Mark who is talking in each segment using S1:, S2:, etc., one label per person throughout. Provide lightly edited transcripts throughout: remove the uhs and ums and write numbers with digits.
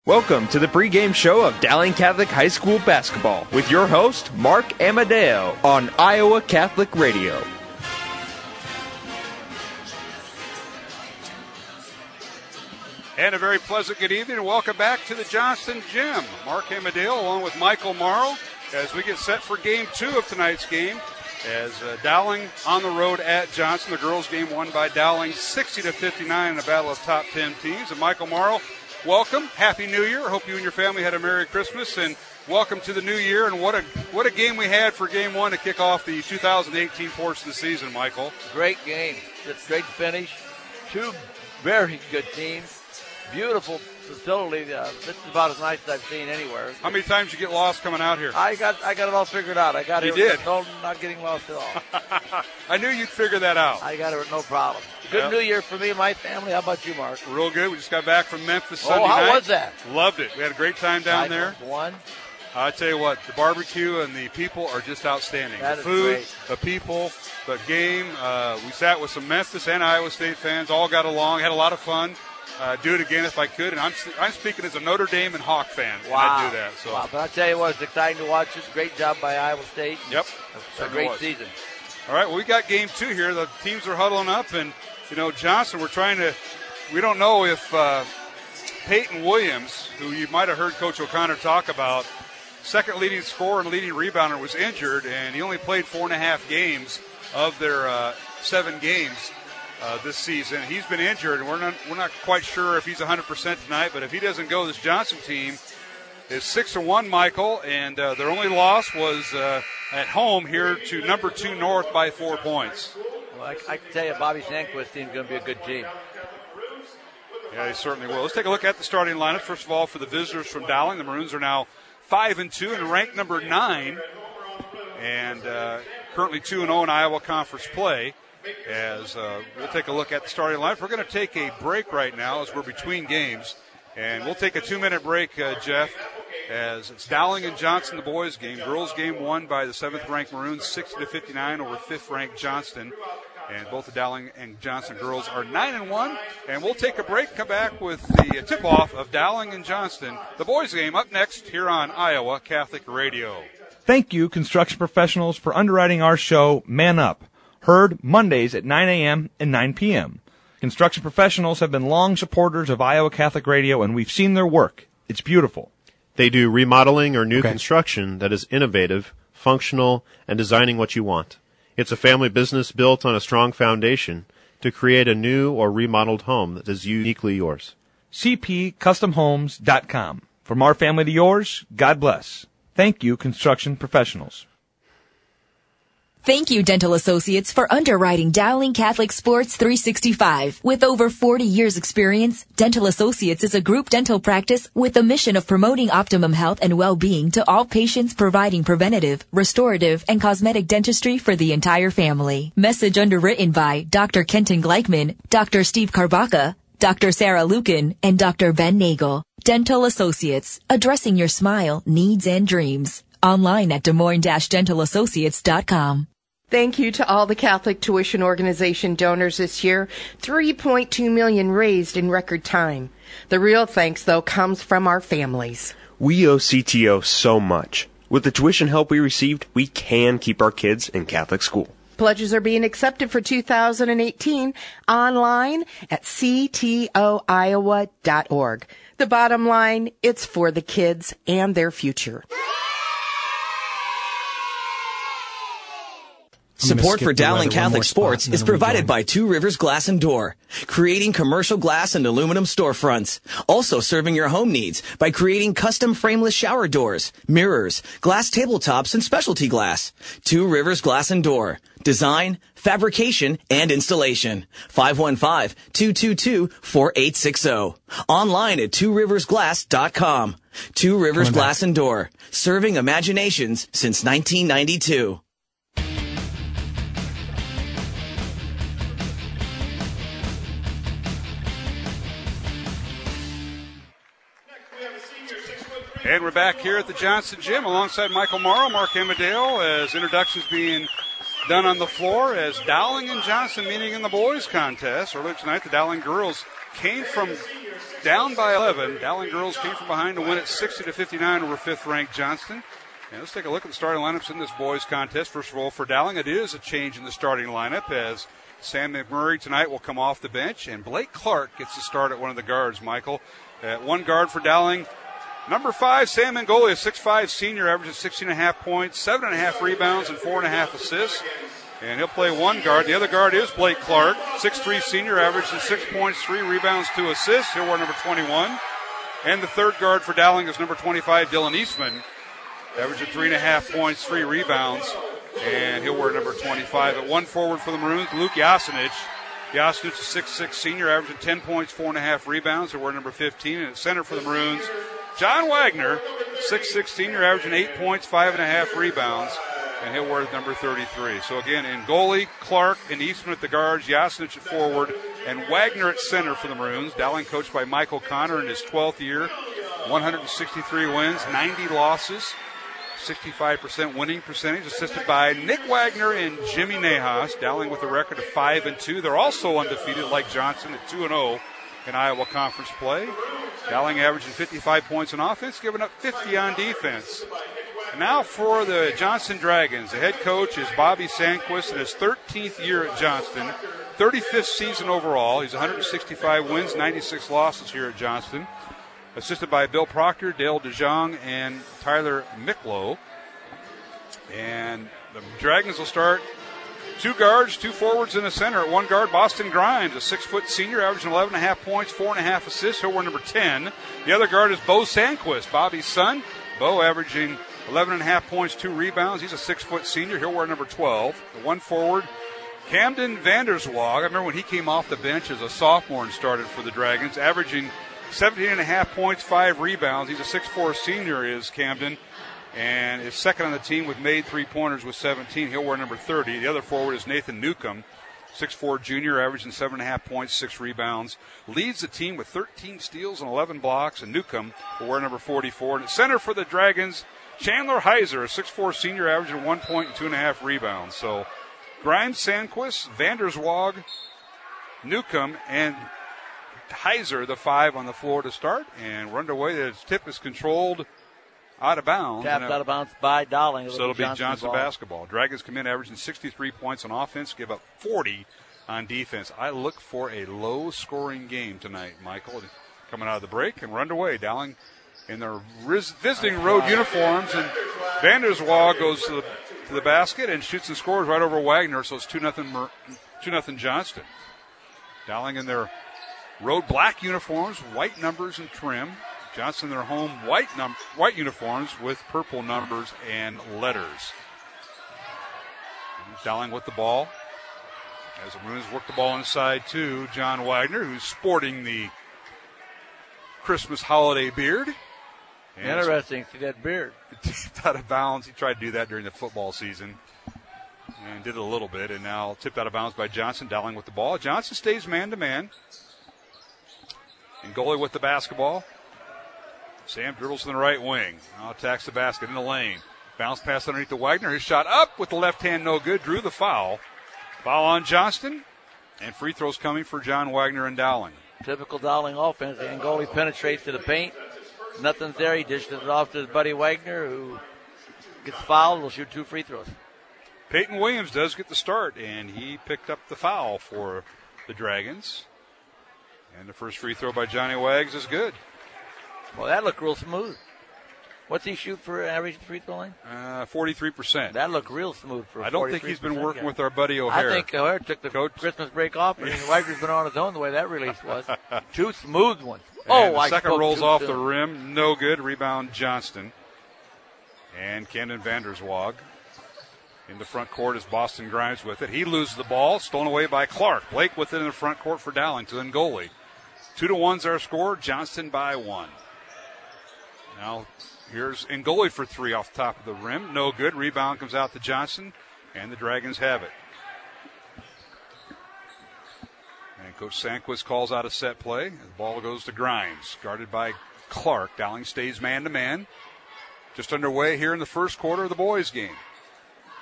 S1: Welcome to the pregame show of Dowling Catholic High School basketball with your host, Mark Amadeo, on Iowa Catholic Radio.
S2: And a very pleasant good evening and welcome back to the Johnston Gym. Mark Amadeo along with Michael Morrow as we get set for game 2 of tonight's game. As Dowling on the road at Johnston. The girls' game won by Dowling 60-59 in a battle of top 10 teams. And Michael Morrow, welcome. Happy New Year. Hope you and your family had a Merry Christmas, and welcome to the new year. And what a game we had for Game 1 to kick off the 2018 portion of the season, Michael.
S3: Great game. Just great finish. Two very good teams. Beautiful facility. This is about as nice as I've seen anywhere.
S2: How many times you get lost coming out here?
S3: I got it all figured out. I got
S2: you
S3: here.
S2: Did?
S3: No, not getting lost at all.
S2: I knew you'd figure that out.
S3: I got it, no problem. Good New Year for me and my family. How about you, Mark?
S2: Real good. We just got back from Memphis Sunday
S3: night.
S2: How
S3: was that?
S2: Loved it. We had a great time down there.
S3: Won.
S2: I tell you what, the barbecue and the people are just outstanding.
S3: That
S2: the
S3: is
S2: food,
S3: great.
S2: the people, the game. We sat with some Memphis and Iowa State fans. All got along. Had a lot of fun. Do it again if I could. And I'm speaking as a Notre Dame and Hawk fan.
S3: Wow.
S2: I'd do that. So.
S3: Wow. But I'll tell you what, it's exciting to watch this. Great job by Iowa State.
S2: Yep.
S3: It's a great season.
S2: All right, well, we got game 2 here. The teams are huddling up. And, Johnston, we don't know if Peyton Williams, who you might have heard Coach O'Connor talk about, second leading scorer and leading rebounder, was injured, and he only played 4.5 games of their 7 games this season. He's been injured, and we're not quite sure if he's 100% tonight, but if he doesn't go, this Johnston team is 6-1, Michael, and their only loss was at home here to number 2 North by 4 points.
S3: Well, I can tell you, Bobby Sandquist's team is going to be a good team.
S2: Yeah, they certainly will. Let's take a look at the starting lineup. First of all, for the visitors from Dowling, the Maroons are now 5-2 and ranked number 9, and currently 2-0 in Iowa Conference play. As we'll take a look at the starting lineup. We're going to take a break right now as we're between games, and we'll take a 2-minute break, Jeff, as it's Dowling and Johnston, the boys' game. Girls' game won by the 7th-ranked Maroons 60-59 over 5th-ranked Johnston. And both the Dowling and Johnston girls are 9-1. And we'll take a break, come back with the tip-off of Dowling and Johnston. The boys' game up next here on Iowa Catholic Radio.
S1: Thank you, construction professionals, for underwriting our show, Man Up. Heard Mondays at 9 a.m. and 9 p.m. Construction professionals have been long supporters of Iowa Catholic Radio, and we've seen their work. It's beautiful.
S4: They do remodeling or new construction that is innovative, functional, and designing what you want. It's a family business built on a strong foundation to create a new or remodeled home that is uniquely yours.
S1: CPCustomHomes.com. From our family to yours, God bless. Thank you, construction professionals.
S5: Thank you, Dental Associates, for underwriting Dowling Catholic Sports 365. With over 40 years experience, Dental Associates is a group dental practice with the mission of promoting optimum health and well-being to all patients, providing preventative, restorative, and cosmetic dentistry for the entire family. Message underwritten by Dr. Kenton Gleichman, Dr. Steve Karbaka, Dr. Sarah Lucan, and Dr. Ben Nagel. Dental Associates, addressing your smile, needs, and dreams. Online at DesMoines-DentalAssociates.com.
S6: Thank you to all the Catholic Tuition Organization donors this year. $3.2 million raised in record time. The real thanks, though, comes from our families.
S7: We owe CTO so much. With the tuition help we received, we can keep our kids in Catholic school.
S6: Pledges are being accepted for 2018 online at ctoiowa.org. The bottom line, it's for the kids and their future.
S8: Support for Dowling Catholic Sports is provided by Two Rivers Glass and Door, creating commercial glass and aluminum storefronts. Also serving your home needs by creating custom frameless shower doors, mirrors, glass tabletops, and specialty glass. Two Rivers Glass and Door. Design, fabrication, and installation. 515-222-4860. Online at tworiversglass.com. Two Rivers Glass and Door. Serving imaginations since 1992.
S2: And we're back here at the Johnston Gym alongside Michael Morrow, Mark Amadeo, as introductions being done on the floor as Dowling and Johnston meeting in the boys contest. Earlier tonight, the Dowling girls came from down by 11. Dowling girls came from behind to win it 60-59 over 5th-ranked Johnston. And let's take a look at the starting lineups in this boys contest. First of all, for Dowling, it is a change in the starting lineup as Sam McMurray tonight will come off the bench, and Blake Clark gets to start at one of the guards, Michael. At one guard for Dowling, number 5, Sam Mangoli, a 6'5 senior, averages 16.5 points, 7.5 rebounds, and 4.5 assists. And he'll play one guard. The other guard is Blake Clark, 6'3 senior, averages 6 points, 3 rebounds, 2 assists. He'll wear number 21. And the third guard for Dowling is number 25, Dylan Eastman, averages 3.5 points, 3 rebounds, and he'll wear number 25. At one forward for the Maroons, Luke Jasinic. Jasinic is a 6'6 senior, averaging 10 points, 4.5 rebounds. He'll wear number 15. And at center for the Maroons, John Wagner, 6'6 senior, averaging 8 points, 5.5 rebounds, and he'll wear number 33. So again, in goalie, Clark and Eastman at the guards, Jasinic at forward, and Wagner at center for the Maroons. Dowling coached by Michael Connor in his 12th year, 163 wins, 90 losses. 65% winning percentage, assisted by Nick Wagner and Jimmy Nahas. Dowling with a record of 5-2. They're also undefeated, like Johnson, at 2-0 in Iowa Conference play. Dowling averaging 55 points on offense, giving up 50 on defense. And now for the Johnston Dragons. The head coach is Bobby Sandquist in his 13th year at Johnston, 35th season overall. He's 165 wins, 96 losses here at Johnston. Assisted by Bill Proctor, Dale DeJong, and Tyler Miklo. And the Dragons will start 2 guards, 2 forwards, and a center. At one guard, Boston Grimes, a 6-foot senior, averaging 11.5 points, 4.5 assists. He'll wear number 10. The other guard is Bo Sandquist, Bobby's son. Bo averaging 11.5 points, 2 rebounds. He's a 6-foot senior. He'll wear number 12. The one forward, Camden Vanderswag. I remember when he came off the bench as a sophomore and started for the Dragons, averaging 17.5 points, 5 rebounds. He's a 6'4 senior, is Camden, and is second on the team with made 3-pointers with 17. He'll wear number 30. The other forward is Nathan Newcomb, 6'4 junior, averaging 7.5 points, 6 rebounds. Leads the team with 13 steals and 11 blocks, and Newcomb will wear number 44. And at center for the Dragons, Chandler Heiser, a 6'4 senior, averaging 1 point and 2.5 rebounds. So Grimes, Sandquist, Vanderswag, Newcomb, and Heiser, the 5 on the floor to start, and we're underway. The tip is controlled out of bounds.
S3: Tapped out of bounds by Dowling.
S2: So it'll be Johnson basketball. Dragons come in averaging 63 points on offense, give up 40 on defense. I look for a low-scoring game tonight, Michael, coming out of the break, and we're underway. Dowling in their visiting road uniforms, and Vanderswag goes to the basket and shoots and scores right over Wagner, so it's 2-0 Johnston. Dowling in their road black uniforms, white numbers and trim. Johnston, their home white uniforms with purple numbers and letters. Dowling with the ball. As the Maroons work the ball inside to John Wagner, who's sporting the Christmas holiday beard. And
S3: interesting, see that beard.
S2: Tipped out of bounds. He tried to do that during the football season and did it a little bit, and now tipped out of bounds by Johnson. Dowling with the ball. Johnson stays man-to-man. And goalie with the basketball. Sam dribbles in the right wing. Now attacks the basket in the lane. Bounce pass underneath to Wagner. His shot up with the left hand, no good. Drew the foul. Foul on Johnston. And free throws coming for John Wagner and Dowling.
S3: Typical Dowling offense. And goalie penetrates to the paint. Nothing's there. He dishes it off to his buddy Wagner, who gets fouled. Will shoot 2 free throws.
S2: Peyton Williams does get the start, and he picked up the foul for the Dragons. And the first free throw by Johnny Wags is good.
S3: Well, that looked real smooth. What's he shoot for average free throw line?
S2: 43%.
S3: That looked real smooth for 43%.
S2: I don't think he's been working with our buddy O'Hare.
S3: I think O'Hare took the Christmas break off, and Wagner's been on his own the way that release was. 2 smooth ones.
S2: And the second rolls off the rim. No good. Rebound Johnston. And Camden Vanderswag. In the front court is Boston Grimes with it. He loses the ball. Stolen away by Clark. Blake with it in the front court for Dowling to Ngoli. 2-1's our score. Johnston by 1. Now here's Ngoli for 3 off the top of the rim. No good. Rebound comes out to Johnson. And the Dragons have it. And Coach Sandquist calls out a set play. The ball goes to Grimes. Guarded by Clark. Dowling stays man-to-man. Just underway here in the first quarter of the boys' game.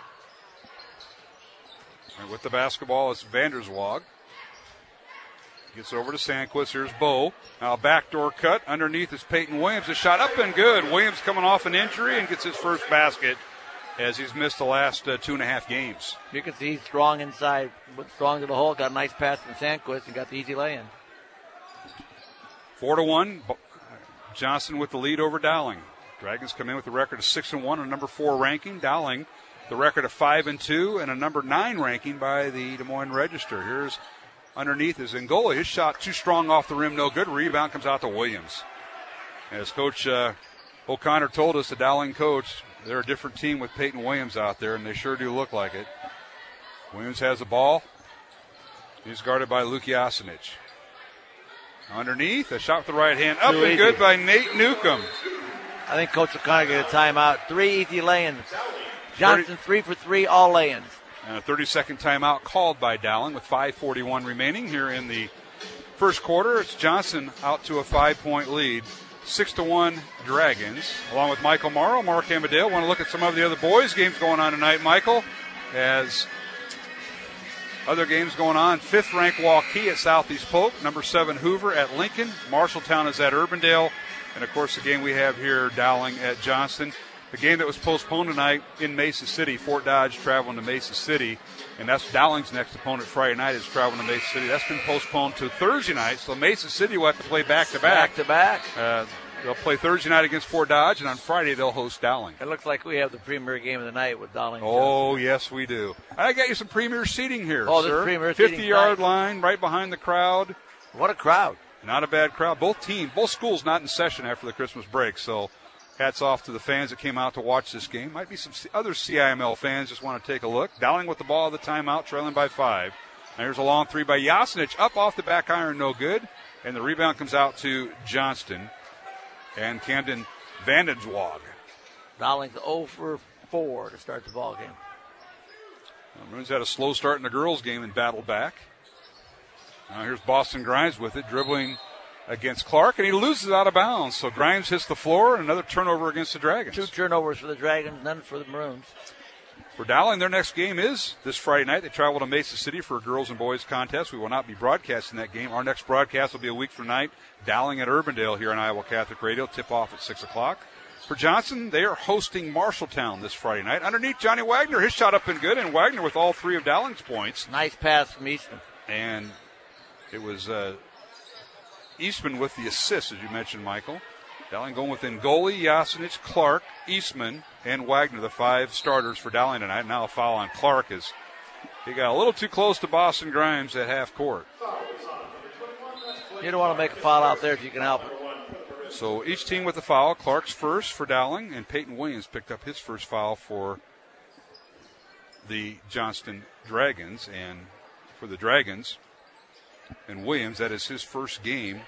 S2: And with the basketball, it's Vanderswag. Gets over to Sandquist. Here's Bo. Now backdoor cut. Underneath is Peyton Williams. A shot up and good. Williams coming off an injury and gets his first basket as he's missed the last 2.5 games.
S3: You can see he's strong inside. Went strong to the hole. Got a nice pass from Sandquist and got the easy lay-in.
S2: 4-1. Johnson with the lead over Dowling. Dragons come in with a record of 6-1 and a number 4 ranking. Dowling, the record of 5-2 and a number 9 ranking by the Des Moines Register. Here's underneath is Ngoli. His shot too strong off the rim, no good. Rebound comes out to Williams. As Coach O'Connor told us, the Dowling coach, they're a different team with Peyton Williams out there, and they sure do look like it. Williams has the ball. He's guarded by Luke Jasinic. Underneath, a shot with the right hand. Up and good by Nate Newcomb.
S3: I think Coach O'Connor get a timeout. 3 easy lay-ins. Johnson 3 for 3, all lay-ins.
S2: And a 30-second timeout called by Dowling with 5:41 remaining here in the first quarter. It's Johnson out to a 5-point lead. 6-1 Dragons. Along with Michael Morrow, Mark Amadale. Want to look at some of the other boys' games going on tonight, Michael, as other games going on. 5th-ranked Waukee at Southeast Polk. Number 7 Hoover at Lincoln. Marshalltown is at Urbandale. And, of course, the game we have here, Dowling at Johnston. The game that was postponed tonight in Mesa City, Fort Dodge traveling to Mesa City, and that's Dowling's next opponent Friday night is traveling to Mesa City. That's been postponed to Thursday night, so Mesa City will have to play back-to-back.
S3: Back-to-back.
S2: They'll play Thursday night against Fort Dodge, and on Friday they'll host Dowling.
S3: It looks like we have the premier game of the night with Dowling.
S2: Oh, yes, we do. I got you some premier seating here,
S3: sir.
S2: This
S3: premier seating
S2: 50-yard line right behind the crowd.
S3: What a crowd.
S2: Not a bad crowd. Both schools not in session after the Christmas break, so hats off to the fans that came out to watch this game. Might be some other CIML fans just want to take a look. Dowling with the ball at the timeout, trailing by 5. Now here's a long 3 by Jasinic, up off the back iron, no good. And the rebound comes out to Johnston and Camden Vandenswag.
S3: Dowling's 0 for 4 to start the ball game.
S2: Maroons had a slow start in the girls' game and battled back. Now here's Boston Grimes with it, dribbling against Clark, and he loses out of bounds. So Grimes hits the floor, and another turnover against the Dragons.
S3: 2 turnovers for the Dragons, none for the Maroons.
S2: For Dowling, their next game is this Friday night. They travel to Mesa City for a girls and boys contest. We will not be broadcasting that game. Our next broadcast will be a week from tonight. Dowling at Urbandale here on Iowa Catholic Radio. Tip off at 6 o'clock. For Johnson, they are hosting Marshalltown this Friday night. Underneath, Johnny Wagner, his shot up and good, and Wagner with all 3 of Dowling's points.
S3: Nice pass from Eastman.
S2: And it was Eastman with the assist, as you mentioned, Michael. Dowling going with Ngoli, Jasinic, Clark, Eastman, and Wagner, the 5 starters for Dowling tonight. Now a foul on Clark as he got a little too close to Boston Grimes at half court.
S3: You don't want to make a foul out there if you can help it.
S2: So each team with a foul. Clark's first for Dowling, and Peyton Williams picked up his first foul for the Johnston Dragons. And for the Dragons and Williams, that is his first game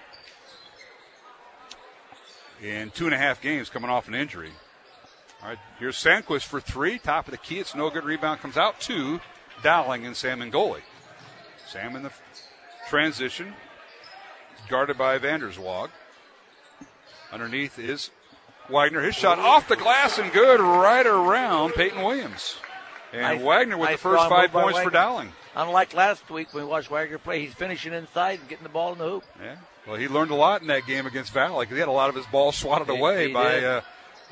S2: in 2.5 games coming off an injury. All right, here's Sandquist for 3. Top of the key. It's no good. Rebound comes out to Dowling and Sam Ngoli. Sam in the transition. Guarded by Vanderswag. Underneath is Wagner. His shot off the glass and good right around Peyton Williams. And Wagner with the first 5 points for Dowling.
S3: Unlike last week when we watched Wagner play, he's finishing inside and getting the ball in the hoop.
S2: Yeah. Well, he learned a lot in that game against Valley because he had a lot of his balls swatted away by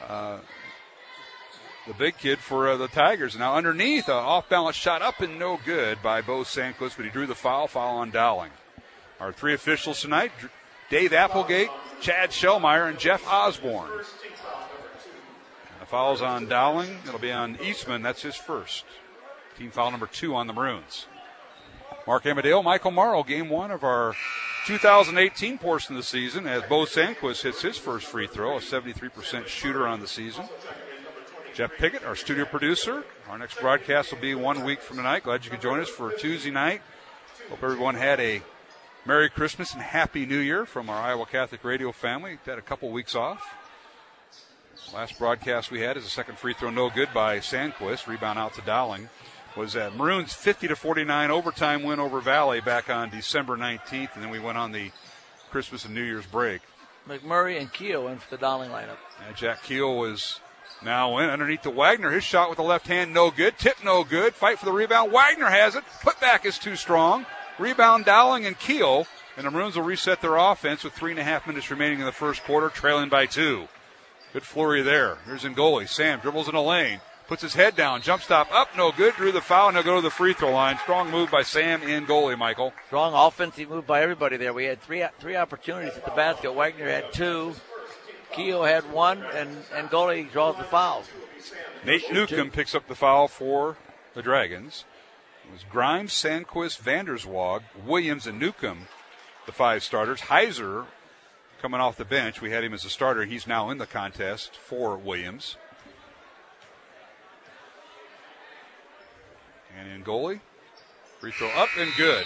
S2: the big kid for the Tigers. Now underneath, an off-balance shot up and no good by Bo Sandquist, but he drew the foul on Dowling. Our 3 officials tonight, Dave Applegate, Chad Shellmeyer, and Jeff Osborne. The foul's on Dowling. It'll be on Eastman. That's his first. Team foul number 2 on the Maroons. Mark Amadale, Michael Morrow, game 1 of our 2018 portion of the season as Bo Sandquist hits his first free throw, a 73% shooter on the season. Jeff Piggott, our studio producer. Our next broadcast will be 1 week from tonight. Glad you could join us for Tuesday night. Hope everyone had a Merry Christmas and Happy New Year from our Iowa Catholic Radio family. We've had a couple weeks off. Last broadcast we had is a second free throw, no good by Sandquist. Rebound out to Dowling. Was Maroons' 50-49 overtime win over Valley back on December 19th, and then we went on the Christmas and New Year's break.
S3: McMurray and Keogh in for the Dowling lineup.
S2: And Jack Keogh is now in underneath to Wagner. His shot with the left hand, no good. Tip, no good. Fight for the rebound. Wagner has it. Putback is too strong. Rebound Dowling and Keogh, And the Maroons will reset their offense with 3.5 minutes remaining in the first quarter, trailing by 2. Good flurry there. Here's Ngoli. Sam dribbles in a lane, puts his head down, jump stop up, no good, drew the foul, and he'll go to the free throw line. Strong move by Sam Ngoli, Michael.
S3: Strong offensive move by everybody there. We had three opportunities at the basket. Wagner had 2. Keogh had 1, and Ngoli draws the foul.
S2: Nate Newcomb picks up the foul for the Dragons. It was Grimes, Sandquist, Vanderswag, Williams, and Newcomb, the 5 starters. Heiser coming off the bench. We had him as a starter. He's now in the contest for Williams. And Ngoli, free throw up and good.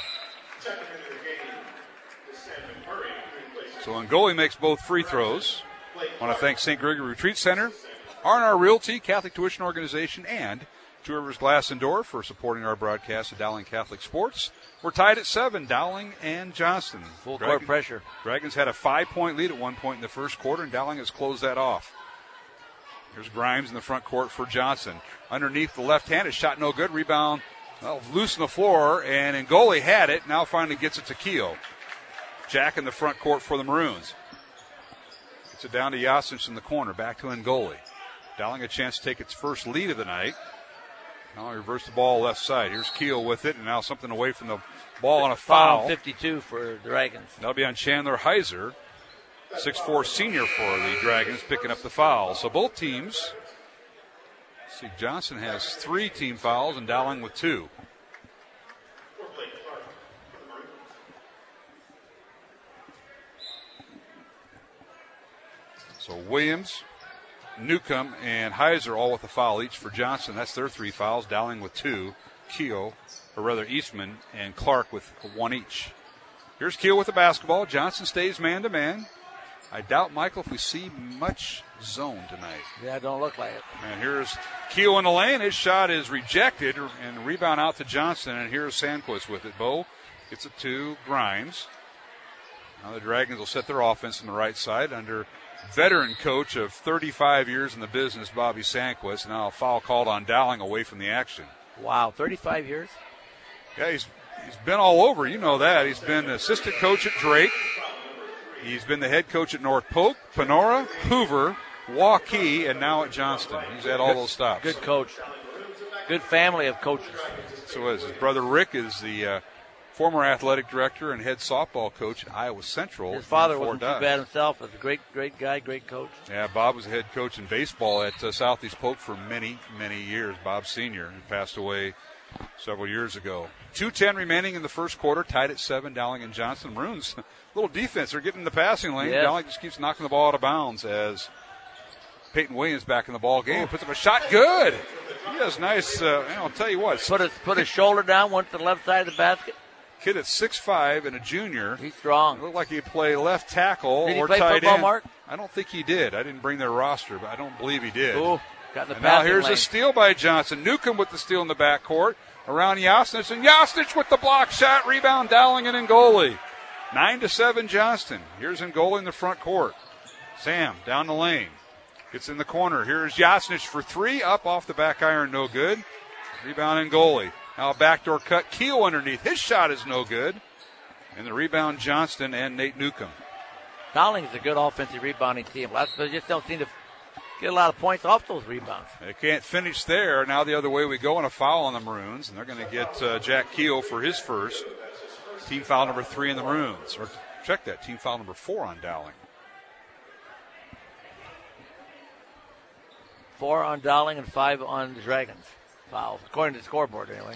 S2: So Ngoli makes both free throws. I want to thank St. Gregory Retreat Center, R&R Realty, Catholic Tuition Organization, and Two Rivers Glass and Door for supporting our broadcast of Dowling Catholic Sports. We're tied at 7, Dowling and Johnston.
S3: Full court pressure.
S2: Dragons had a 5-point lead at one point in the first quarter, and Dowling has closed that off. Here's Grimes in the front court for Johnson. Underneath the left-handed shot, no good. Rebound, loose on the floor, and Ngoli had it. Now finally gets it to Keogh. Jack in the front court for the Maroons. Gets it down to Jasinic in the corner. Back to Ngoli. Dowling a chance to take its first lead of the night. Now reverse the ball left side. Here's Keogh with it, and now something away from the ball on a foul.
S3: 52 for the Dragons.
S2: That'll be on Chandler Heiser, 6'4" senior for the Dragons, picking up the foul. So both teams, let's see, Johnson has 3 team fouls and Dowling with 2. So Williams, Newcomb, and Heiser all with a foul each for Johnson. That's their 3 fouls. Dowling with 2. Keogh, or rather Eastman, and Clark with 1 each. Here's Keogh with the basketball. Johnson stays man-to-man. I doubt, Michael, if we see much zone tonight.
S3: Yeah, don't look like it.
S2: And here's Keogh in the lane. His shot is rejected, and rebound out to Johnson. And here's Sandquist with it. Bo gets it to Grimes. Now the Dragons will set their offense on the right side under veteran coach of 35 years in the business, Bobby Sandquist. Now a foul called on Dowling away from the action.
S3: Wow, 35 years?
S2: Yeah, he's been all over. You know that. He's been assistant coach at Drake. He's been the head coach at North Polk, Panora, Hoover, Waukee, and now at Johnston. He's had all those stops.
S3: Good coach. Good family of coaches.
S2: So is his brother Rick is the former athletic director and head softball coach at Iowa Central.
S3: His father wasn't too bad himself. Was a great guy, great coach.
S2: Yeah, Bob was the head coach in baseball at Southeast Polk for many, many years. Bob Sr. He passed away several years ago. 2:10 remaining in the first quarter, tied at 7, Dowling and Johnson. Maroons, little defense. They're getting in the passing lane.
S3: Yes.
S2: Dowling just keeps knocking the ball out of bounds as Peyton Williams back in the ball game. Puts up a shot. Good. He has nice, I'll tell you what.
S3: Put his shoulder down, went to the left side of the basket.
S2: Kid at 6'5" and a junior.
S3: He's strong.
S2: Looked like he'd play left tackle
S3: did he
S2: or
S3: play
S2: tight
S3: football,
S2: end.
S3: Mark?
S2: I don't think he did. I didn't bring their roster, but I don't believe he did.
S3: Ooh, got in the
S2: and now here's
S3: lane.
S2: a steal by Johnson. Newcomb with the steal in the backcourt. Around Jasinic, and Jasinic with the block shot. Rebound, Dowling and Ngoli. 9-7 Johnston. Here's Ngoli in the front court. Sam down the lane. Gets in the corner. Here's Jasinic for 3. Up off the back iron, no good. Rebound Ngoli. Now a backdoor cut. Keogh underneath. His shot is no good. And the rebound, Johnston and Nate Newcomb.
S3: Dowling is a good offensive rebounding team. They just don't seem to get a lot of points off those rebounds.
S2: They can't finish there. Now the other way we go, and a foul on the Maroons. And they're going to get Jack Keogh for his first. Team foul number 3 in the Maroons. Or check that, team foul number 4 on Dowling.
S3: 4 on Dowling and 5 on the Dragons. Fouls, according to the scoreboard anyway.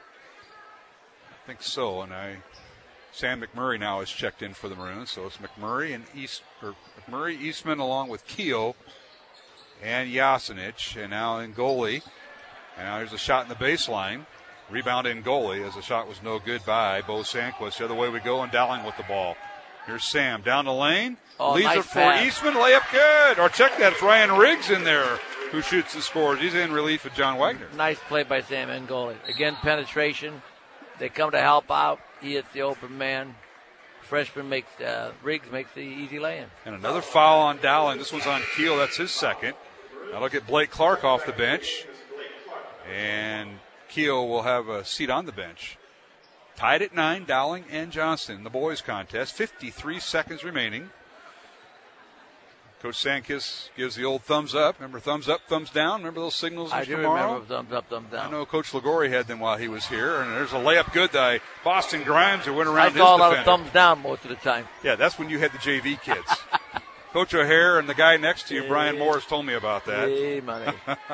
S2: I think so, and Sam McMurray now is checked in for the Maroons, so it's McMurray and McMurray, Eastman, along with Keogh and Jasinic, and now Ngoli. And now here's a shot in the baseline. Rebound Ngoli as the shot was no good by Bo Sandquist. The other way we go, and Dowling with the ball. Here's Sam down the lane. Leads
S3: nice
S2: it for
S3: pass.
S2: Eastman. Layup good. Or check that. It's Ryan Riggs in there who shoots and scores. He's in relief of John Wagner.
S3: Nice play by Sam Ngoli. Again, penetration. They come to help out. He hits the open man. Freshman Riggs makes the easy lay-in.
S2: And another foul on Dowling. This one's on Keogh. That's his second. That'll get Blake Clark off the bench. And Keogh will have a seat on the bench. Tied at 9, Dowling and Johnston in the boys' contest. 53 seconds remaining. Coach Sankis gives the old thumbs up. Remember thumbs up, thumbs down? Remember those signals?
S3: I do
S2: tomorrow?
S3: remember thumbs up, thumbs down.
S2: I know Coach Liguori had them while he was here. And there's a layup good by Boston Grimes who went around his
S3: I saw a
S2: defender.
S3: lot of thumbs down most of the time.
S2: Yeah, that's when you had the JV kids. Coach O'Hare and the guy next to you, Brian Morris, told me about that.
S3: Hey, money.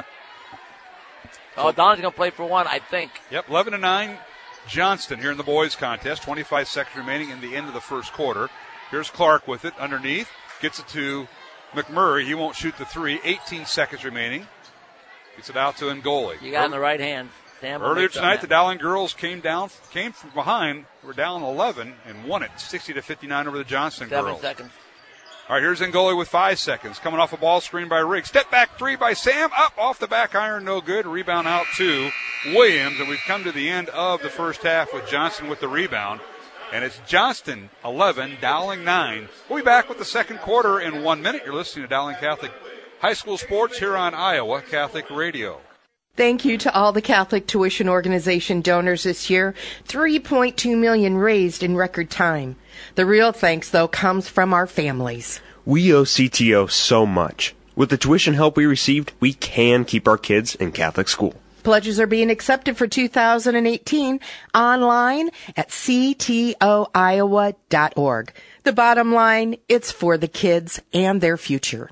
S3: Don's going to play for one, I think.
S2: Yep, 11-9, Johnston here in the boys' contest. 25 seconds remaining in the end of the first quarter. Here's Clark with it underneath. Gets it to McMurray. He won't shoot the three. 18 seconds remaining. Gets it out to Ngoli.
S3: You got in the right hand.
S2: Earlier tonight, the Dowling girls came from behind. Were down 11 and won it 60-59 over the Johnston girls.
S3: 7 seconds.
S2: All right, here's Ngoli with 5 seconds. Coming off a ball screen by Riggs. Step back three by Sam. Up off the back iron, no good. Rebound out to Williams. And we've come to the end of the first half with Johnston with the rebound. And it's Johnston 11, Dowling 9. We'll be back with the second quarter in 1 minute. You're listening to Dowling Catholic High School Sports here on Iowa Catholic Radio.
S6: Thank you to all the Catholic Tuition Organization donors this year. $3.2 million raised in record time. The real thanks, though, comes from our families.
S7: We owe CTO so much. With the tuition help we received, we can keep our kids in Catholic school.
S6: Pledges are being accepted for 2018 online at ctoiowa.org. The bottom line, it's for the kids and their future.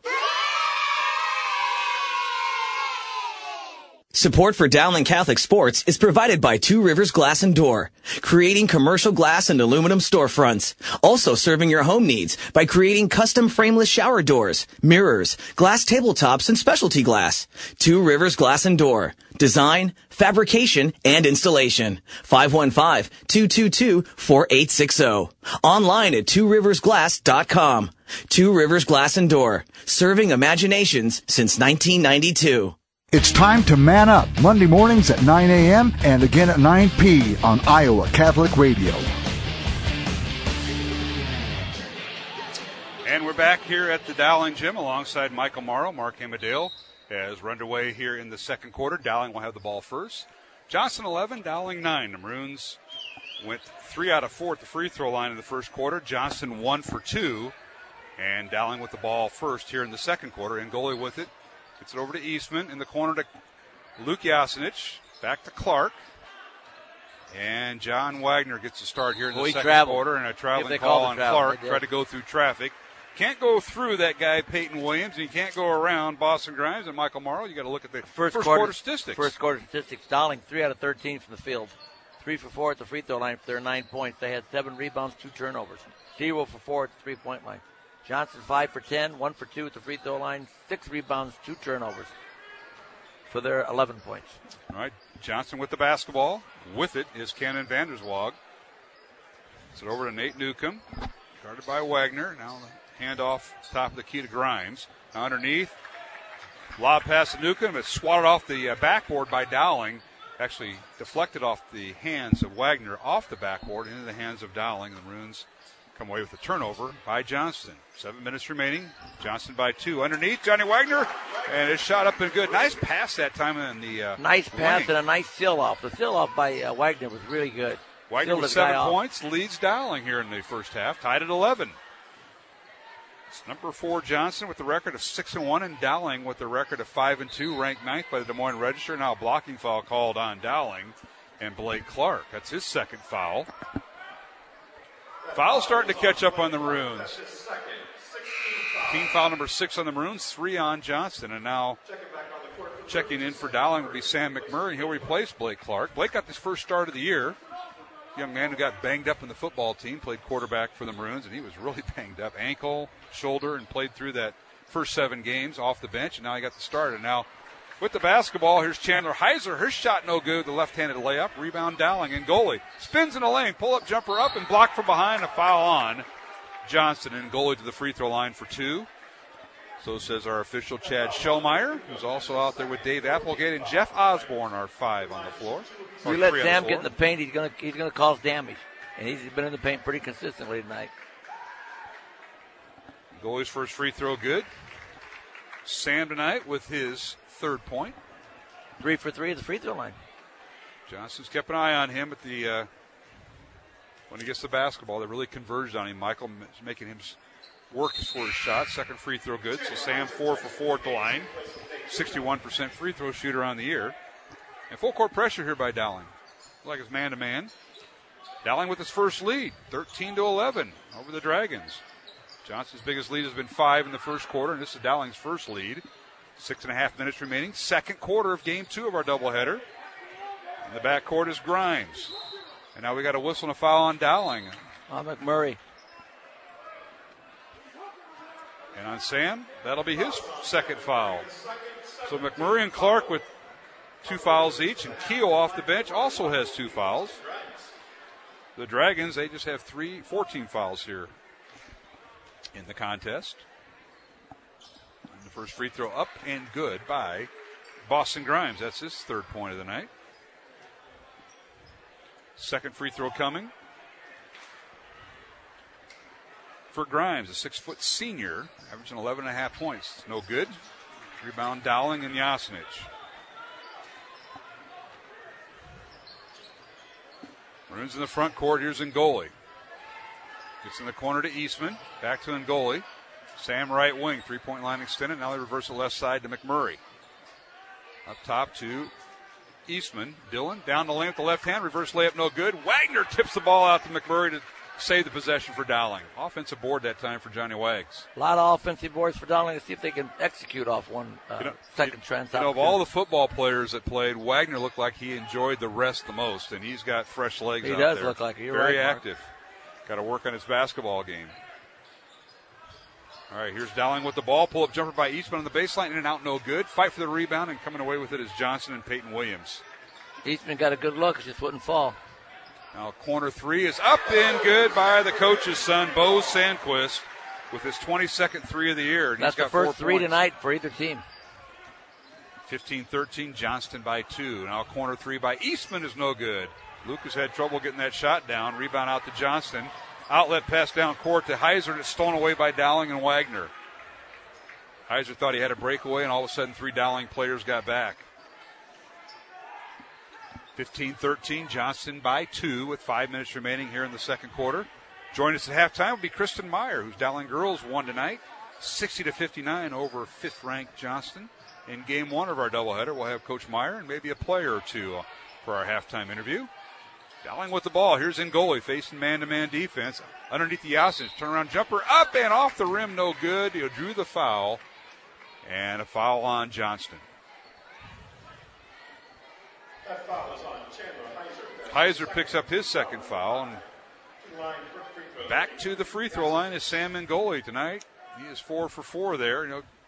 S8: Support for Dowling Catholic Sports is provided by Two Rivers Glass and Door, creating commercial glass and aluminum storefronts. Also serving your home needs by creating custom frameless shower doors, mirrors, glass tabletops, and specialty glass. Two Rivers Glass and Door. Design, fabrication, and installation. 515-222-4860. Online at tworiversglass.com. Two Rivers Glass and Door. Serving imaginations since 1992.
S9: It's time to man up, Monday mornings at 9 a.m. and again at 9 p. on Iowa Catholic Radio.
S2: And we're back here at the Dowling Gym alongside Michael Morrow. Mark Amadale as we're underway here in the second quarter. Dowling will have the ball first. Johnston 11, Dowling 9. The Maroons went 3 out of 4 at the free throw line in the first quarter. Johnston 1 for 2. And Dowling with the ball first here in the second quarter. Ngoli with it. Gets it over to Eastman. In the corner to Luke Yasinich. Back to Clark. And John Wagner gets a start here in the second quarter. And a traveling call on Clark. Tried to go through traffic. Can't go through that guy, Peyton Williams. And you can't go around Boston Grimes and Michael Morrow. You got to look at the first quarter statistics.
S3: First quarter statistics. Dowling 3 out of 13 from the field. 3 for 4 at the free throw line for their 9 points. They had 7 rebounds, 2 turnovers. 0 for 4 at the 3-point line. Johnston 5 for 10, 1 for 2 at the free throw line, 6 rebounds, 2 turnovers for their 11 points.
S2: All right, Johnston with the basketball. With it is Cannon Vanderswag. It's over to Nate Newcomb. Guarded by Wagner. Now the handoff top of the key to Grimes. Now underneath. Lob pass to Newcomb. It's swatted off the backboard by Dowling. Actually deflected off the hands of Wagner off the backboard into the hands of Dowling. The Maroons come away with a turnover by Johnston. 7 minutes remaining. Johnston by 2. Underneath, Johnny Wagner. And it's shot up and good. Nice pass that time in the
S3: nice pass and a nice seal-off. The seal-off by Wagner was really good.
S2: Wagner with 7 points leads Dowling here in the first half. Tied at 11. It's number 4 Johnston with the record of 6-1 and Dowling with the record of 5-2, ranked 9th by the Des Moines Register. Now a blocking foul called on Dowling and Blake Clark. That's his second foul. Foul starting to catch up on the Maroons. Team foul number 6 on the Maroons, 3 on Johnston. And now checking in for Dowling will be Sam McMurray. He'll replace Blake Clark. Blake got his first start of the year. Young man who got banged up in the football team, played quarterback for the Maroons, and he was really banged up. Ankle, shoulder, and played through that first 7 games off the bench, and now he got the start. And now with the basketball, here's Chandler Heiser. Her shot no good. The left-handed layup. Rebound Dowling. And Ngoli spins in the lane. Pull-up jumper up and blocked from behind. A foul on Johnston. And Ngoli to the free throw line for 2. So says our official Chad Schellmeyer, who's also out there with Dave Applegate. And Jeff Osborne are 5 on the floor.
S3: You let Sam get in the paint, he's gonna cause damage. And he's been in the paint pretty consistently tonight.
S2: Ngoli's first free throw good. Sam tonight with his 3rd point.
S3: 3 for 3 at the free throw line.
S2: Johnston's kept an eye on him at the when he gets the basketball, they really converged on him. Michael is making him work for his shot. Second free throw good. So Sam 4 for 4 at the line. 61% free throw shooter on the year. And full court pressure here by Dowling. Like it's man-to-man. Dowling with his first lead, 13-11 over the Dragons. Johnson's biggest lead has been 5 in the first quarter, and this is Dowling's first lead. 6.5 minutes remaining. Second quarter of game 2 of our doubleheader. In the backcourt is Grimes. And now we got a whistle and a foul on Dowling.
S3: On McMurray.
S2: And on Sam, that'll be his second foul. So McMurray and Clark with 2 fouls each, and Keogh off the bench also has 2 fouls. The Dragons, they just have 14 fouls here in the contest. And the first free throw up and good by Boston Grimes. That's his third point of the night. Second free throw coming for Grimes, a 6-foot senior, averaging 11.5 points. No good. Rebound Dowling and Jasinic. Maroons in the front court. Here's Ngoli. Gets in the corner to Eastman. Back to Ngoli. Sam right wing. 3-point line extended. Now they reverse the left side to McMurray. Up top to Eastman. Dillon down the lane with the left hand. Reverse layup no good. Wagner tips the ball out to McMurray to save the possession for Dowling. Offensive board that time for Johnny Wags.
S3: A lot of offensive boards for Dowling to see if they can execute off one second chance.
S2: Of all the football players that played, Wagner looked like he enjoyed the rest the most, and he's got fresh legs out there.
S3: He does look like it. You're
S2: very
S3: right,
S2: active. Got to work on his basketball game. All right, here's Dowling with the ball. Pull-up jumper by Eastman on the baseline. In and out, no good. Fight for the rebound, and coming away with it is Johnson and Peyton Williams.
S3: Eastman got a good look. It just wouldn't fall.
S2: Now corner 3 is up and good by the coach's son, Bo Sandquist, with his 22nd 3 of the year. And
S3: that's
S2: he's got
S3: the first
S2: 4
S3: 3
S2: points
S3: tonight for either team.
S2: 15-13, Johnston by 2. Now corner 3 by Eastman is no good. Lucas had trouble getting that shot down. Rebound out to Johnston. Outlet pass down court to Heiser, and it's stolen away by Dowling and Wagner. Heiser thought he had a breakaway, and all of a sudden 3 Dowling players got back. 15-13, Johnston by 2 with 5 minutes remaining here in the second quarter. Joining us at halftime will be Kristen Meyer, whose Dowling girls won tonight, 60-59 over 5th-ranked Johnston. In game 1 of our doubleheader, we'll have Coach Meyer and maybe a player or two for our halftime interview. Dowling with the ball. Here's Ngoli facing man-to-man defense. Underneath the Jasinic, turnaround jumper, up and off the rim, no good. He drew the foul, and a foul on Johnston.
S10: That foul is on Chandler
S2: Heiser picks up his second foul, and back to the free throw line is Sam Ngoli tonight. He is 4 for 4 there,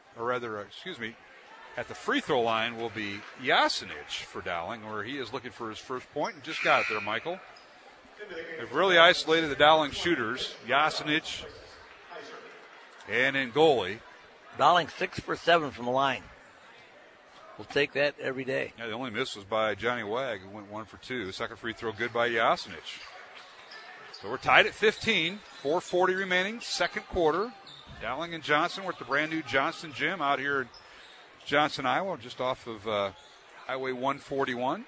S2: at the free throw line will be Jasinic for Dowling, where he is looking for his first point and just got it there, Michael. They've really isolated the Dowling shooters, Jasinic and Ngoli.
S3: Dowling 6 for 7 from the line. We'll take that every day.
S2: Yeah, the only miss was by Johnny Wag, who went 1 for 2. Second free throw good by Jasinic. So we're tied at 15, 4:40 remaining, second quarter. Dowling and Johnson. We're at the brand new Johnston Gym out here in Johnson, Iowa, just off of Highway 141.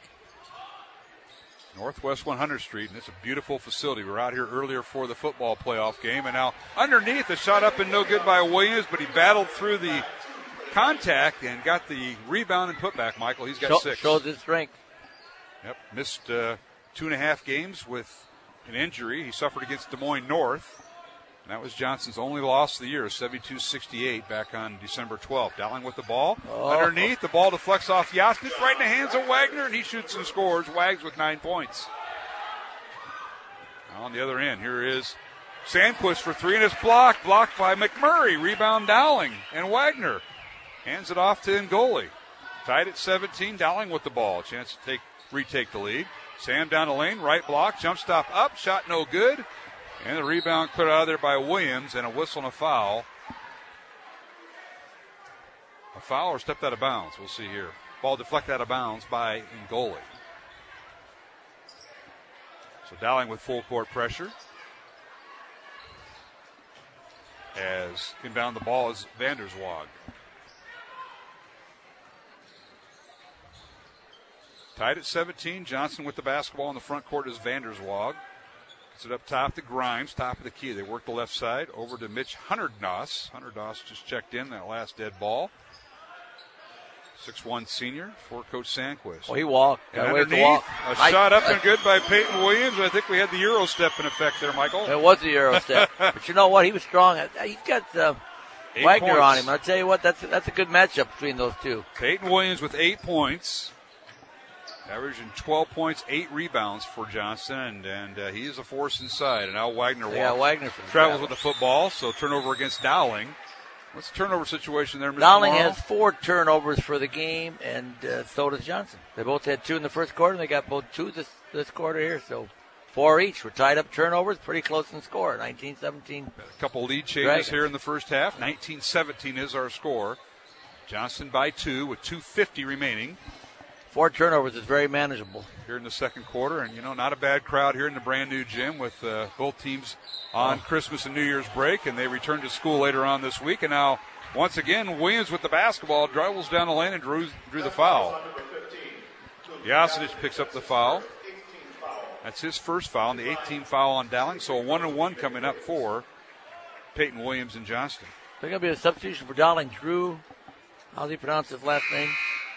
S2: Northwest 100th Street, and it's a beautiful facility. We were out here earlier for the football playoff game, and now underneath, a shot up and no good by Williams, but he battled through the contact and got the rebound and putback, Michael. He's got 6.
S3: Shows his strength.
S2: Yep, missed 2.5 games with an injury. He suffered against Des Moines North. And that was Johnson's only loss of the year, 72-68 back on December 12th. Dowling with the ball. Underneath, the ball deflects off Jasinic, right in the hands of Wagner, and he shoots and scores. Wags with 9 points. Now on the other end, here is Sandquist for 3, and it's blocked by McMurray. Rebound Dowling, and Wagner hands it off to Ngoli. Tied at 17, Dowling with the ball. A chance to retake the lead. Sam down the lane, right block, jump stop up, shot no good. And the rebound cleared out of there by Williams, and a whistle and a foul. A foul or stepped out of bounds? We'll see here. Ball deflected out of bounds by Ngoli. So Dowling with full court pressure. As inbound the ball is Vanderswag. Tied at 17. Johnson with the basketball in the front court is Vanderswag. Gets it up top to Grimes, top of the key. They work the left side over to Mitch Hunderdoss. Hunderdoss just checked in that last dead ball. 6'1" senior for Coach Sandquist.
S3: Oh, he walked.
S2: And underneath, a shot up and good by Peyton Williams. I think we had the Euro step in effect there, Michael.
S3: It was the Euro step. But you know what? He was strong. He's got Wagner
S2: points
S3: on him. I'll tell you what, that's a good matchup between those two.
S2: Peyton Williams with 8 points. Averaging 12 points, 8 rebounds for Johnston, and he is a force inside. And now Wagner travels with the football, so turnover against Dowling. What's the turnover situation there, Mr.
S3: Dowling
S2: Morrow?
S3: has 4 turnovers for the game, and so does Johnson. They both had 2 in the first quarter, and they got both 2 this quarter here, so 4 each. We're tied up turnovers, pretty close in score, 19-17.
S2: A couple lead changes here in the first half. 19-17 is our score. Johnston by 2 with 2:50 remaining.
S3: 4 turnovers is very manageable.
S2: Here in the second quarter, and, not a bad crowd here in the brand-new gym with both teams on Christmas and New Year's break, and they return to school later on this week. And now, once again, Williams with the basketball, dribbles down the lane and drew the foul. Jasinic picks up the foul. That's his first foul, and the 18th foul on Dowling, so a 1-1 coming up for Peyton Williams and Johnston.
S3: There's going to be a substitution for Dowling. Drew, how do you pronounce his last name?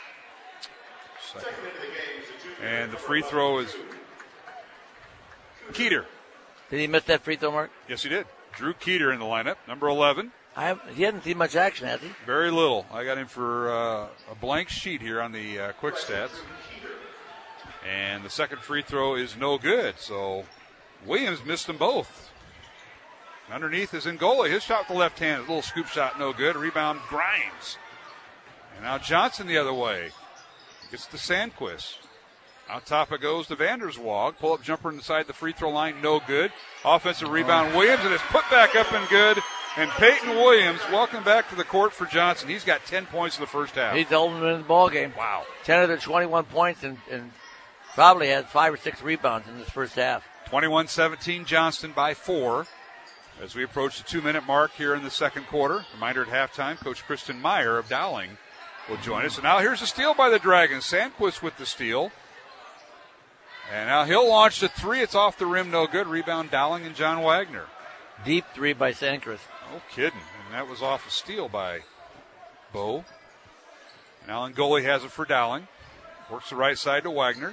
S2: And the free throw is Keeter.
S3: Did he miss that free throw, Mark?
S2: Yes, he did. Drew Keeter in the lineup, number 11.
S3: He hasn't seen much action, has he?
S2: Very little. I got him for a blank sheet here on the quick stats. And the second free throw is no good, so Williams missed them both. Underneath is Ngoli. His shot with the left hand, a little scoop shot, no good. Rebound, Grimes. And now Johnson the other way. Gets to Sandquist. On top it goes to Vanderswag. Pull-up jumper inside the free throw line, no good. Offensive rebound, Williams, and it's put back up and good. And Peyton Williams, welcome back to the court for Johnson. He's got 10 points in the first half.
S3: He's holding them in the ball game.
S2: Wow.
S3: 10 of their 21 points and probably had 5 or 6 rebounds in this first half.
S2: 21-17, Johnston by 4. As we approach the 2-minute mark here in the second quarter. Reminder at halftime, Coach Kristen Meyer of Dowling will join us. And now here's a steal by the Dragons. Sandquist with the steal. And now he'll launch the 3. It's off the rim, no good. Rebound, Dowling and John Wagner.
S3: Deep 3 by Sandquist.
S2: No kidding. And that was off a steal by Bo. Now Ngoli has it for Dowling. Works the right side to Wagner.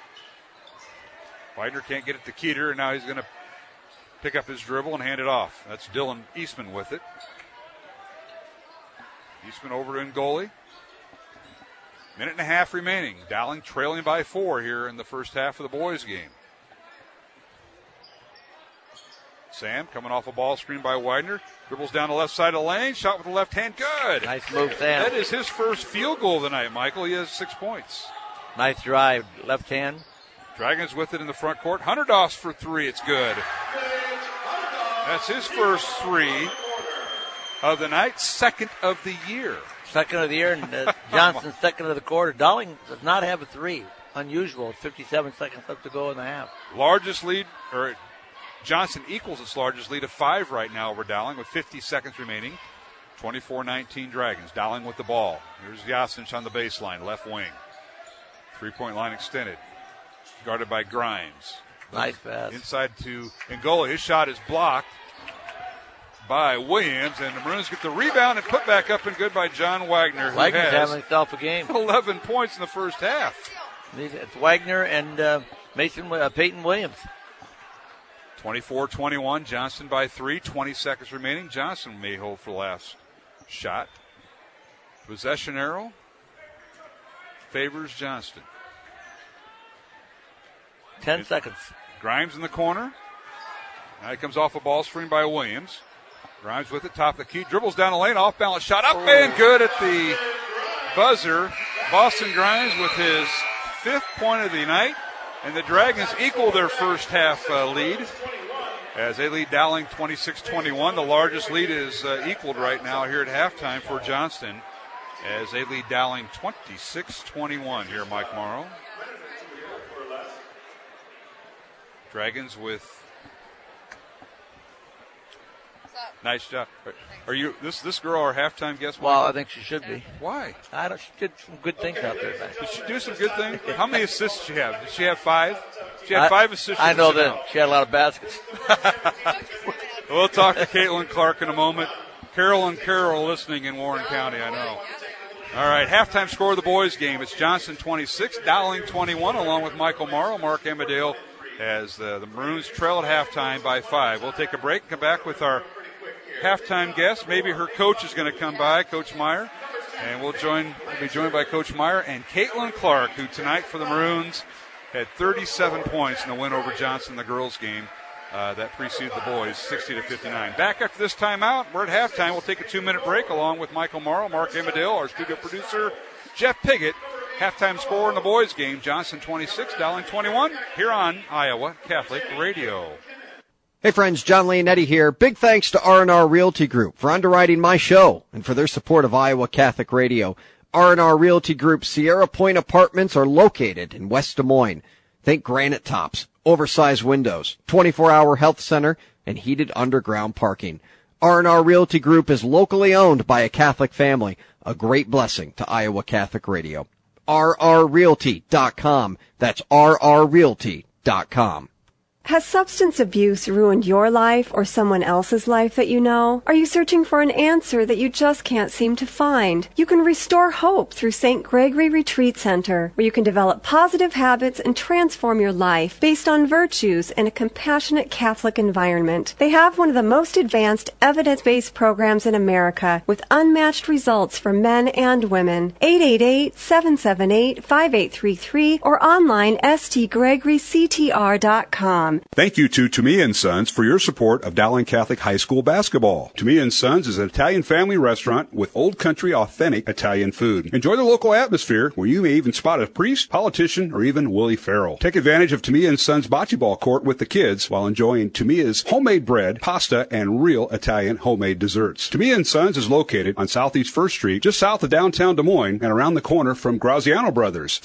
S2: Wagner can't get it to Keeter, and now he's going to pick up his dribble and hand it off. That's Dylan Eastman with it. Eastman over to Ngoli. Minute and a half remaining. Dowling trailing by 4 here in the first half of the boys' game. Sam coming off a ball screen by Wagner. Dribbles down the left side of the lane. Shot with the left hand. Good.
S3: Nice move, Sam.
S2: That is his first field goal of the night, Michael. He has 6 points.
S3: Nice drive. Left hand.
S2: Dragons with it in the front court. Hunderdoss for 3. It's good. That's his first 3 of the night. Second of the year.
S3: Second of the year, and Johnson's second of the quarter. Dowling does not have a 3. Unusual. 57 seconds left to go in the half.
S2: Largest lead, or Johnson equals its largest lead of 5 right now over Dowling with 50 seconds remaining. 24-19 Dragons. Dowling with the ball. Here's Jasinic on the baseline, left wing. 3-point line extended. Guarded by Grimes.
S3: Nice pass.
S2: Inside to Ngoli. His shot is blocked by Williams, and the Maroons get the rebound and put back up and good by John Wagner.
S3: Wagner's having himself a game.
S2: 11 points in the first half.
S3: It's Wagner and Peyton Williams.
S2: 24-21, Johnston by 3, 20 seconds remaining. Johnson may hold for the last shot. Possession arrow favors Johnston.
S3: 10 seconds.
S2: Grimes in the corner. Now he comes off a ball screen by Williams. Grimes with it, top of the key, dribbles down the lane, off balance shot up and good at the buzzer. Boston Grimes with his 5th point of the night, and the Dragons equal their first half lead as they lead Dowling 26-21. The largest lead is equaled right now here at halftime for Johnston as they lead Dowling 26-21 here, Mike Morrow. Dragons with Nice job. Are you this girl our halftime guest?
S3: Well, I think she should be.
S2: Why?
S3: She did some good things out there tonight.
S2: Did she do some good things? How many assists did she have? Did she have 5? She had 5 assists.
S3: I know that she had a lot of baskets.
S2: We'll talk to Caitlin Clark in a moment. Carol listening in Warren County, I know. All right, halftime score of the boys' game. It's Johnston 26, Dowling 21, along with Michael Morrow. Mark Amadale as the Maroons trail at halftime by 5. We'll take a break and come back with our halftime guest. Maybe her coach is going to come by, Coach Meyer. And we'll be joined by Coach Meyer and Caitlin Clark, who tonight for the Maroons had 37 points in the win over Johnston in the girls' game. That preceded the boys, 60-59. Back after this timeout, we're at halftime. We'll take a 2-minute break along with Michael Morrow, Mark Amadale, our studio producer, Jeff Piggott. Halftime score in the boys' game, Johnston 26, Dowling 21, here on Iowa Catholic Radio.
S11: Hey friends, John Leonetti here. Big thanks to R&R Realty Group for underwriting my show and for their support of Iowa Catholic Radio. R&R Realty Group's Sierra Point Apartments are located in West Des Moines. Think granite tops, oversized windows, 24-hour health center, and heated underground parking. R&R Realty Group is locally owned by a Catholic family, a great blessing to Iowa Catholic Radio. rrrealty.com. That's rrrealty.com.
S12: Has substance abuse ruined your life or someone else's life that you know? Are you searching for an answer that you just can't seem to find? You can restore hope through St. Gregory Retreat Center, where you can develop positive habits and transform your life based on virtues in a compassionate Catholic environment. They have one of the most advanced evidence-based programs in America with unmatched results for men and women. 888-778-5833 or online stgregoryctr.com.
S13: Thank you to Me & Sons for your support of Dowling Catholic High School basketball. To Me & Sons is an Italian family restaurant with old country authentic Italian food. Enjoy the local atmosphere where you may even spot a priest, politician, or even Willie Farrell. Take advantage of To Me & Sons bocce ball court with the kids while enjoying To Me's homemade bread, pasta, and real Italian homemade desserts. To Me & Sons is located on Southeast 1st Street, just south of downtown Des Moines and around the corner from Graziano Brothers.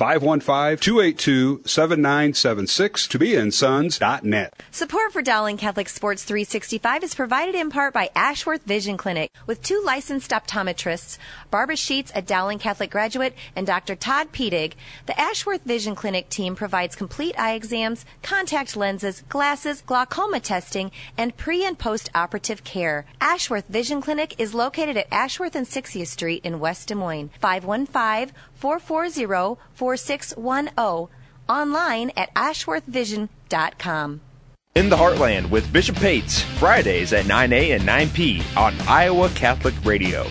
S13: 515-282-7976. ToMeandSons.net.
S14: Support for Dowling Catholic Sports 365 is provided in part by Ashworth Vision Clinic with 2 licensed optometrists, Barbara Sheets, a Dowling Catholic graduate, and Dr. Todd Pedig. The Ashworth Vision Clinic team provides complete eye exams, contact lenses, glasses, glaucoma testing, and pre- and post-operative care. Ashworth Vision Clinic is located at Ashworth and 60th Street in West Des Moines. 515-440-4610. Online at ashworthvision.com.
S7: In the Heartland with Bishop Pates, Fridays at 9A and 9P on Iowa Catholic Radio.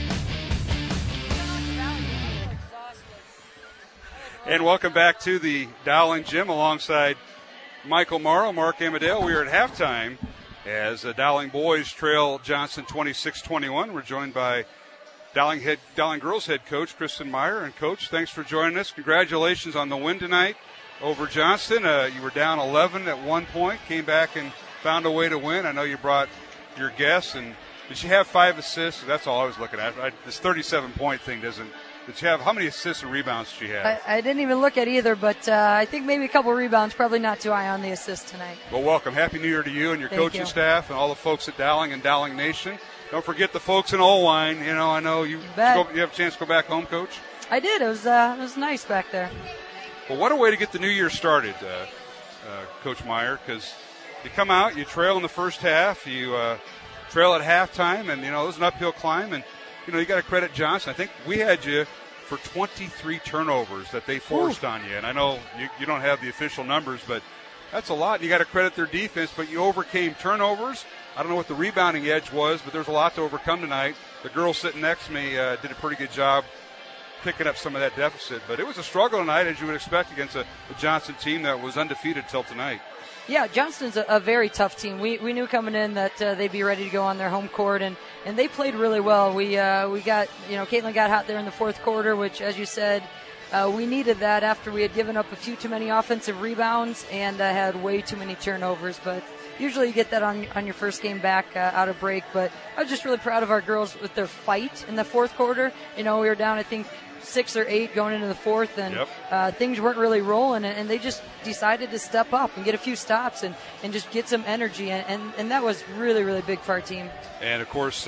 S2: And welcome back to the Dowling Gym alongside Michael Morrow, Mark Amadale. We are at halftime as the Dowling boys trail Johnston 26-21. We're joined by Dowling girls head coach Kristen Meyer. And Coach, thanks for joining us. Congratulations on the win tonight over Johnston. You were down 11 at one point, came back and found a way to win. I know you brought your guests, and did she have 5 assists? That's all I was looking at. This 37-point thing doesn't. Did she have, how many assists and rebounds did she have?
S15: I didn't even look at either, but I think maybe a couple rebounds, probably not too high on the assists tonight.
S2: Well, welcome. Happy New Year to you and your coaching staff and all the folks at Dowling and Dowling Nation. Don't forget the folks in Olwine. You know, I know you have a chance to go back home, Coach?
S15: I did. It was nice back there.
S2: Well, what a way to get the new year started, Coach Meyer, because you come out, you trail in the first half, you trail at halftime, and, you know, it was an uphill climb, and, you know, you got to credit Johnson. I think we had you for 23 turnovers that they forced on you, and I know you don't have the official numbers, but that's a lot. You got to credit their defense, but you overcame turnovers. I don't know what the rebounding edge was, but there's a lot to overcome tonight. The girl sitting next to me did a pretty good job picking up some of that deficit, but it was a struggle tonight, as you would expect, against a Johnson team that was undefeated till tonight.
S15: Yeah, Johnston's a very tough team. We knew coming in that they'd be ready to go on their home court, and they played really well. We got, you know, Caitlin got hot there in the fourth quarter, which, as you said, we needed that after we had given up a few too many offensive rebounds and had way too many turnovers. But usually you get that on your first game back out of break. But I was just really proud of our girls with their fight in the fourth quarter. You know, we were down, I think, 6 or 8 going into the fourth, and things weren't really rolling, and they just decided to step up and get a few stops and just get some energy, and that was really, really big for our team.
S2: And, of course,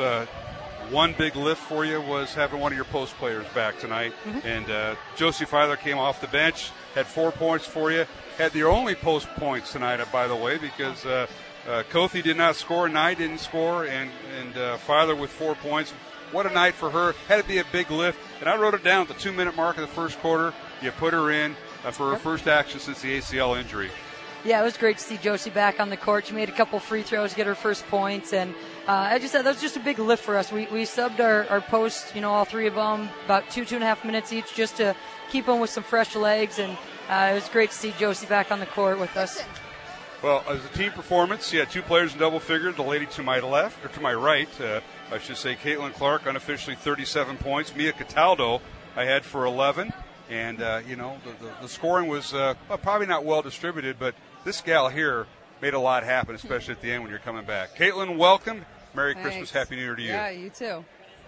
S2: one big lift for you was having one of your post players back tonight. And Josie Filer came off the bench, had 4 points for you, had the only post points tonight, by the way, because Kothi did not score, Nye didn't score, and Filer with 4 points. What a night for her. Had to be a big lift. And I wrote it down at the 2-minute mark of the first quarter. You put her in for her first action since the ACL injury.
S15: Yeah, it was great to see Josie back on the court. She made a couple free throws, get her first points, and as you said, that was just a big lift for us. We subbed our posts, all 3 of them, about 2.5 minutes each, just to keep them with some fresh legs, and it was great to see Josie back on the court with us.
S2: Well, as a team performance, you had 2 players in double figures. The lady to my left, or to my right, I should say, Caitlin Clark, unofficially 37 points. Mia Cataldo, I had for 11. And, the scoring was probably not well distributed, but this gal here made a lot happen, especially at the end when you're coming back. Caitlin, welcome. Merry Christmas, Happy New Year to you.
S16: Yeah, you too.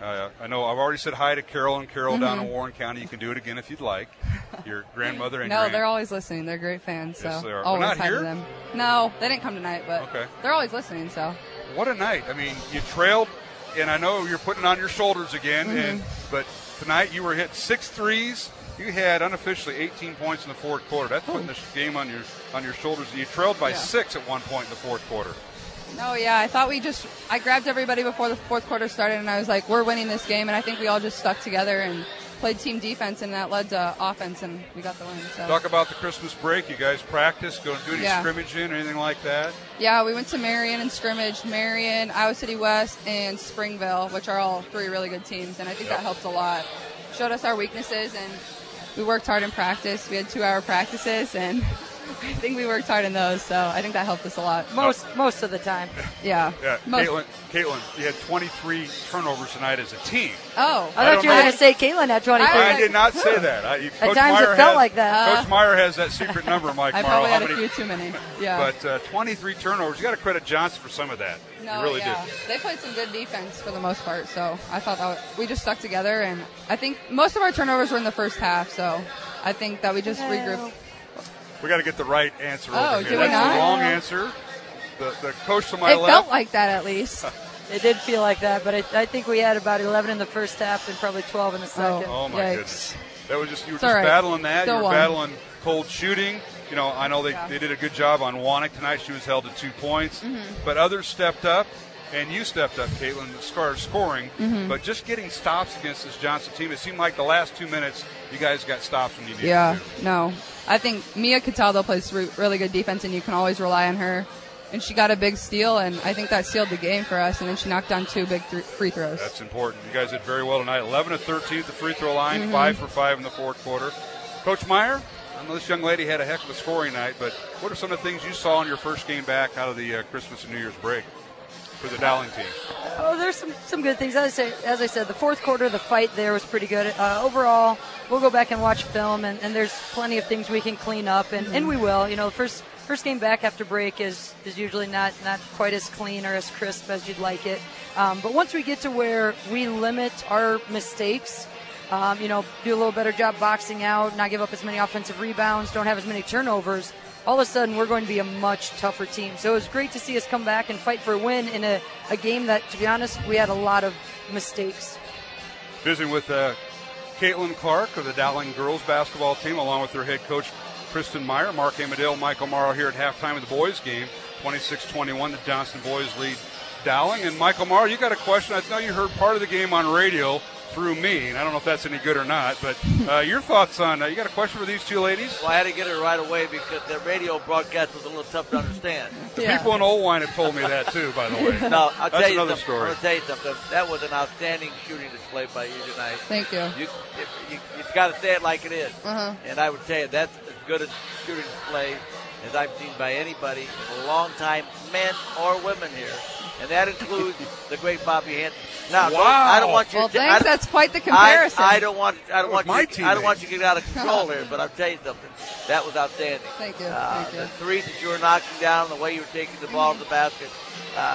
S2: I know I've already said hi to Carol and Carol down in Warren County. You can do it again if you'd like. Your grandmother and
S16: No, they're always listening. They're great fans. So
S2: yes, they are.
S16: always
S2: not
S16: hi
S2: here?
S16: to them. No, they didn't come tonight, but they're always listening. So
S2: what a night. I mean, you trailed, and I know you're putting it on your shoulders again, but tonight you were hitting 6 threes. You had unofficially 18 points in the fourth quarter. That's putting the game on your shoulders. And you trailed by 6 at one point in the fourth quarter.
S16: No, yeah, I thought I grabbed everybody before the fourth quarter started, and I was like, we're winning this game, and I think we all just stuck together and played team defense, and that led to offense, and we got the win. So.
S2: Talk about the Christmas break. You guys practiced, go do any scrimmaging or anything like that?
S16: Yeah, we went to Marion and scrimmaged. Marion, Iowa City West, and Springville, which are all 3 really good teams, and I think that helped a lot. Showed us our weaknesses, and we worked hard in practice. We had 2-hour practices, and I think we worked hard in those, so I think that helped us a lot.
S15: Most of the time.
S16: Yeah.
S2: Caitlin, you had 23 turnovers tonight as a team.
S16: Oh.
S15: I thought you were going to say Caitlin had 23.
S2: I did not say that.
S15: At times it felt like that.
S2: Coach Meyer has that secret number, Mike
S16: I
S2: Morrow.
S16: probably had a few too many. Yeah.
S2: But 23 turnovers. You got to credit Johnson for some of that.
S16: No,
S2: you really
S16: did. They played some good defense for the most part, so I thought we just stuck together, and I think most of our turnovers were in the first half, so I think that we just regrouped.
S2: We got to get the right answer over here.
S16: Do we
S2: That's
S16: not?
S2: the wrong answer. The coach to my left.
S16: It felt like that at least.
S15: It did feel like that, but I think we had about 11 in the first half and probably 12 in the second.
S2: Oh my goodness. That was you were just
S16: right.
S2: battling that.
S16: Still
S2: you were
S16: won.
S2: battling cold shooting. I know they did a good job on Wannick tonight. She was held to 2 points. But others stepped up, and you stepped up, Caitlin, as far as scoring. But just getting stops against this Johnson team, it seemed like the last 2 minutes you guys got stops when you needed to.
S16: No. I think Mia Cataldo plays really good defense, and you can always rely on her. And she got a big steal, and I think that sealed the game for us. And then she knocked down 2 big free throws.
S2: That's important. You guys did very well tonight. 11 of 13 at the free throw line, 5 for 5 in the fourth quarter. Coach Meyer, I know this young lady had a heck of a scoring night, but what are some of the things you saw in your first game back out of the Christmas and New Year's break for the Dowling team?
S15: Oh, there's some good things. As I said, the fourth quarter, the fight there was pretty good. Overall, we'll go back and watch film, and there's plenty of things we can clean up, and we will. The first game back after break is usually not quite as clean or as crisp as you'd like it. But once we get to where we limit our mistakes, do a little better job boxing out, not give up as many offensive rebounds, don't have as many turnovers, all of a sudden we're going to be a much tougher team. So it was great to see us come back and fight for a win in a game that, to be honest, we had a lot of mistakes.
S2: Visiting with Caitlin Clark of the Dowling girls basketball team, along with their head coach, Kristen Meyer, Mark Amadale, Michael Morrow here at halftime of the boys game. 26-21, the Johnston boys lead Dowling. And Michael Morrow, you got a question. I know you heard part of the game on radio through me, and I don't know if that's any good or not, but your thoughts on you got a question for these 2 ladies?
S3: Well, I had to get it right away because the radio broadcast was a little tough to understand.
S2: The people in Old Wine have told me that too, by the way.
S3: No, I'll
S2: that's
S3: tell you
S2: another
S3: something.
S2: story.
S3: I'll tell you something. That was an outstanding shooting display by you tonight.
S16: Thank you.
S3: You got to say it like it is. And I would tell you that's as good a shooting display as I've seen by anybody in a long time, men or women here. And that includes the great Bobby Hinton. Now, I don't want you.
S16: Well, thanks. That's quite the comparison.
S3: I don't want you to get out of control here. But I'll tell you something. That was outstanding.
S16: Thank you.
S3: The threes that you were knocking down, the way you were taking the ball to the basket,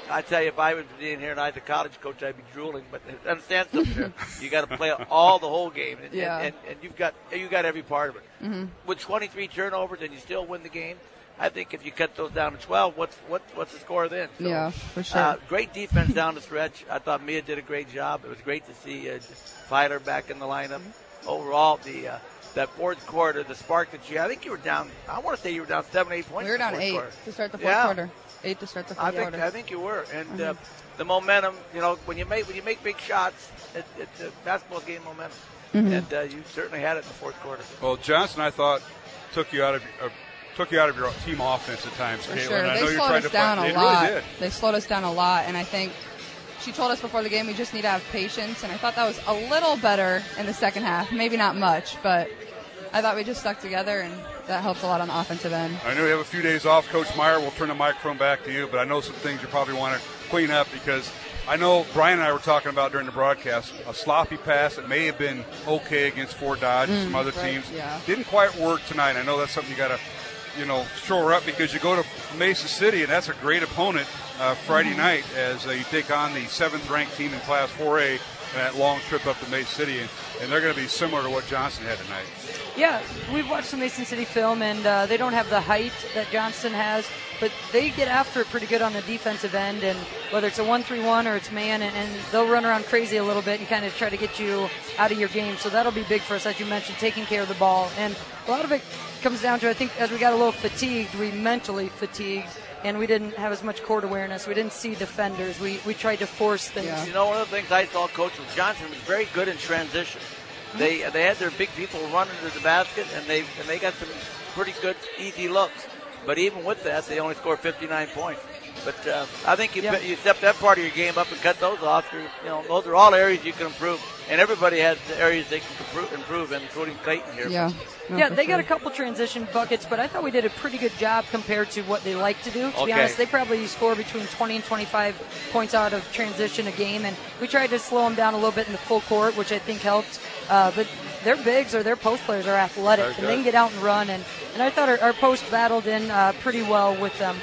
S3: I tell you, if I was being here and I was a college coach, I'd be drooling. But understand something here. You got to play all the whole game, and you've got every part of it.
S16: Mm-hmm.
S3: With 23 turnovers and you still win the game, I think if you cut those down to 12, what's the score then? So,
S16: yeah, for sure.
S3: Great defense down the stretch. I thought Mia did a great job. It was great to see Filer back in the lineup. Overall, that fourth quarter, the spark that I think you were down. I want to say you were down 7-8 points.
S16: We were down 8 to start the fourth quarter. 8 to start the fourth quarter.
S3: I think you were, and the momentum. You know, when you make big shots, it's a basketball game momentum, and you certainly had it in the fourth quarter.
S2: Well, Johnson, I thought took you out of your team offense at times.
S16: For
S2: Caitlin.
S16: sure,
S2: I
S16: they
S2: know you're
S16: slowed
S2: trying
S16: us
S2: to
S16: down
S2: fight.
S16: a lot.
S2: Really did.
S16: They slowed us down a lot, and I think she told us before the game we just need to have patience, and I thought that was a little better in the second half. Maybe not much, but I thought we just stuck together, and that helped a lot on the offensive end.
S2: I know you have a few days off, Coach Meyer. We'll turn the microphone back to you, but I know some things you probably want to clean up because I know Brian and I were talking about during the broadcast a sloppy pass that may have been okay against Fort Dodge and some other teams.
S16: Yeah.
S2: Didn't quite work tonight. I know that's something you got to, shore up because you go to Mesa City, and that's a great opponent Friday night as you take on the 7th-ranked team in Class 4A and that long trip up to Mesa City, and they're going to be similar to what Johnson had tonight.
S15: Yeah, we've watched the Mason City film, and they don't have the height that Johnston has, but they get after it pretty good on the defensive end, and whether it's a 1-3-1 or it's man, and they'll run around crazy a little bit and kind of try to get you out of your game. So that'll be big for us, as you mentioned, taking care of the ball. And a lot of it comes down to, I think, as we got a little fatigued, we mentally fatigued, and we didn't have as much court awareness. We didn't see defenders. We tried to force things.
S3: Yeah. You know, one of the things I saw Coach Johnson was very good in transition. They had their big people running to the basket, and they got some pretty good, easy looks. But even with that, they only scored 59 points. But I think you step that part of your game up and cut those off. Those are all areas you can improve, and everybody has the areas they can improve in, including Clayton here.
S16: Yeah.
S15: They got a couple transition buckets, but I thought we did a pretty good job compared to what they like to do. To be honest, they probably score between 20 and 25 points out of transition a game, and we tried to slow them down a little bit in the full court, which I think helped. But their bigs or their post players are athletic, and they can get out and run, and I thought our post battled in pretty well with them.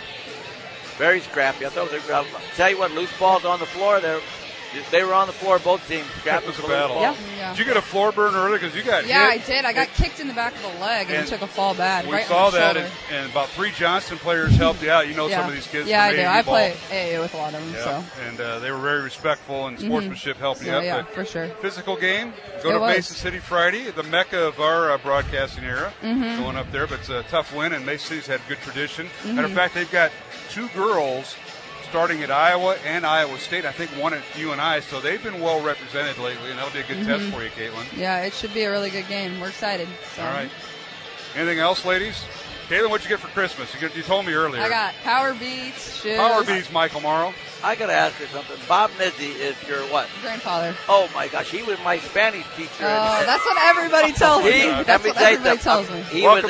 S3: Very scrappy. I thought it was tell you what, loose balls on the floor. They were on the floor, both teams.
S2: That was a battle.
S16: Yeah.
S2: Did you get a floor burn earlier? Because you got hit.
S16: I did. I got kicked in the back of the leg and took a fall bad.
S2: We
S16: right
S2: saw
S16: on my
S2: that,
S16: shoulder.
S2: and about 3 Johnston players helped you out. You know some of these kids.
S16: Yeah, I
S2: from
S16: do.
S2: AAU
S16: I
S2: ball.
S16: play AA with a lot of them.
S2: Yeah.
S16: So.
S2: And they were very respectful and sportsmanship helping you up.
S16: Yeah,
S2: but
S16: for sure.
S2: Physical game. Go to Mesa City Friday, the mecca of our broadcasting era. Going up there, but it's a tough win, and Mesa City's had good tradition. Matter of fact, they've got 2 girls starting at Iowa and Iowa State. I think one at UNI, so they've been well represented lately, and that'll be a good test for you, Caitlin.
S16: Yeah, it should be a really good game. We're excited. So.
S2: All right. Anything else, ladies? Caitlin, what'd you get for Christmas? You told me earlier.
S16: I got Power Beats, shoes.
S2: Power Beats, Michael Morrow.
S3: I got to ask you something. Bob Nizzi is your what?
S16: Grandfather.
S3: Oh, my gosh. He was my Spanish teacher.
S16: Oh, that's what everybody tells me. That's what everybody tells me.
S3: He was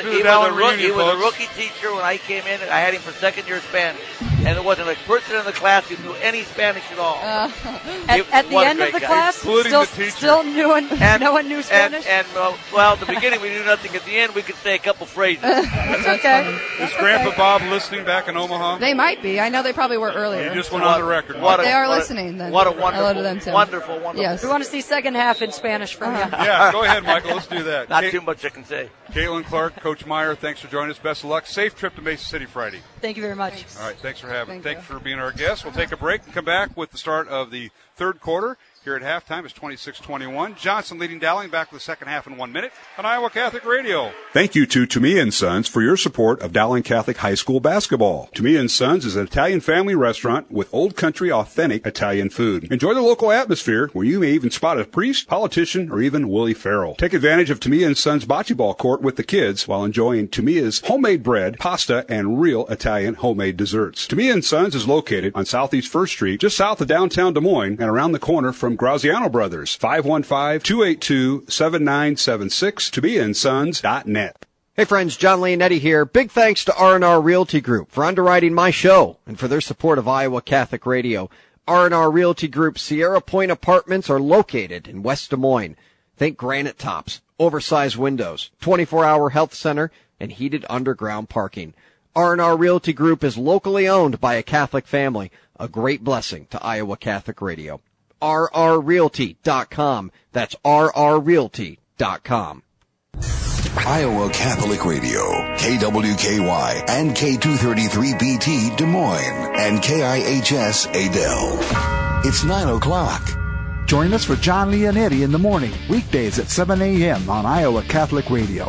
S3: a rookie teacher when I came in. I had him for second-year Spanish. And there wasn't a person in the class who knew any Spanish at all.
S15: At the end of the class, still no one knew Spanish?
S3: Well, at the beginning we knew nothing. At the end we could say a couple phrases.
S16: That's okay.
S2: Is Grandpa Bob listening back in Omaha?
S16: They might be. I know they probably were earlier.
S2: You just went on the record.
S16: They are listening then.
S3: What a
S16: wonderful.
S3: Yes.
S15: We want to see second half in Spanish from you.
S2: Yeah, go ahead, Michael. Let's do that.
S3: Not too much I can say.
S2: Caitlin Clark, Coach Meyer, thanks for joining us. Best of luck. Safe trip to Mesa City Friday.
S15: Thank you very much.
S16: Thanks.
S2: All right, thanks for having. Thanks for being our guest. We'll take a break and come back with the start of the third quarter. Here at halftime, it's 26-21. Johnson leading Dowling. Back with the second half in 1 minute on Iowa Catholic Radio.
S13: Thank you to Toomey & Sons for your support of Dowling Catholic High School basketball. Toomey & Sons is an Italian family restaurant with old country authentic Italian food. Enjoy the local atmosphere where you may even spot a priest, politician, or even Willie Farrell. Take advantage of Toomey & Sons bocce ball court with the kids while enjoying Toomey's homemade bread, pasta, and real Italian homemade desserts. Toomey & Sons is located on Southeast 1st Street, just south of downtown Des Moines, and around the corner from Graziano Brothers, 515-282-7976, ToomeyandSons.net.
S11: Hey friends, John Leonetti here. Big thanks to R&R Realty Group for underwriting my show and for their support of Iowa Catholic Radio. R&R Realty Group Sierra Point Apartments are located in West Des Moines. Think granite tops, oversized windows, 24-hour health center, and heated underground parking. R&R Realty Group is locally owned by a Catholic family, a great blessing to Iowa Catholic Radio. rrrealty.com. That's rrrealty.com.
S17: Iowa Catholic Radio, KWKY and K233BT Des Moines and KIHS Adel. It's 9 o'clock.
S9: Join us for John Leonetti in the morning, weekdays at 7 a.m. on Iowa Catholic Radio.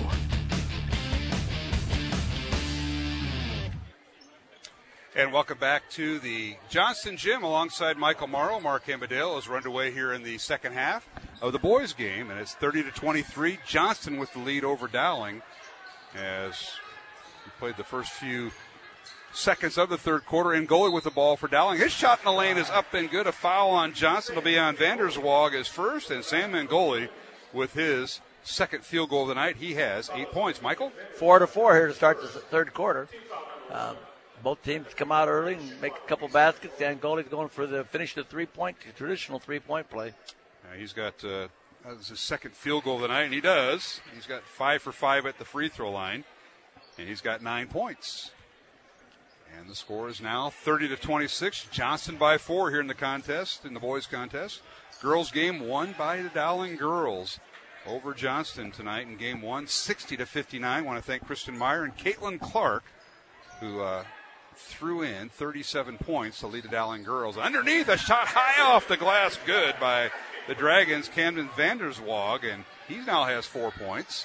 S2: And welcome back to the Johnston Gym alongside Michael Morrow. Mark Amadale as we're underway here in the second half of the boys' game, and it's 30-23. Johnston with the lead over Dowling as we played the first few seconds of the third quarter. Ngoli with the ball for Dowling. His shot in the lane is up and good. A foul on Johnston will be on Vanderswag as first, and Sam Ngoli with his second field goal of the night. He has 8 points. Michael?
S3: 4-4 here to start the third quarter. Both teams come out early and make a couple baskets. And Ngoli's going for the finish the traditional three-point play.
S2: He's got that's his second field goal of the night, and he does. He's got 5 for 5 at the free throw line, and he's got 9 points. And the score is now 30-26. Johnston by 4 here in the contest, in the boys' contest. Girls game won by the Dowling girls over Johnston tonight in game 1, 60-59. I want to thank Kristen Meyer and Caitlin Clark, who threw in 37 points to lead the Dowling girls. Underneath, a shot high off the glass, good by the Dragons, Camden Vanderswag, and he now has 4 points.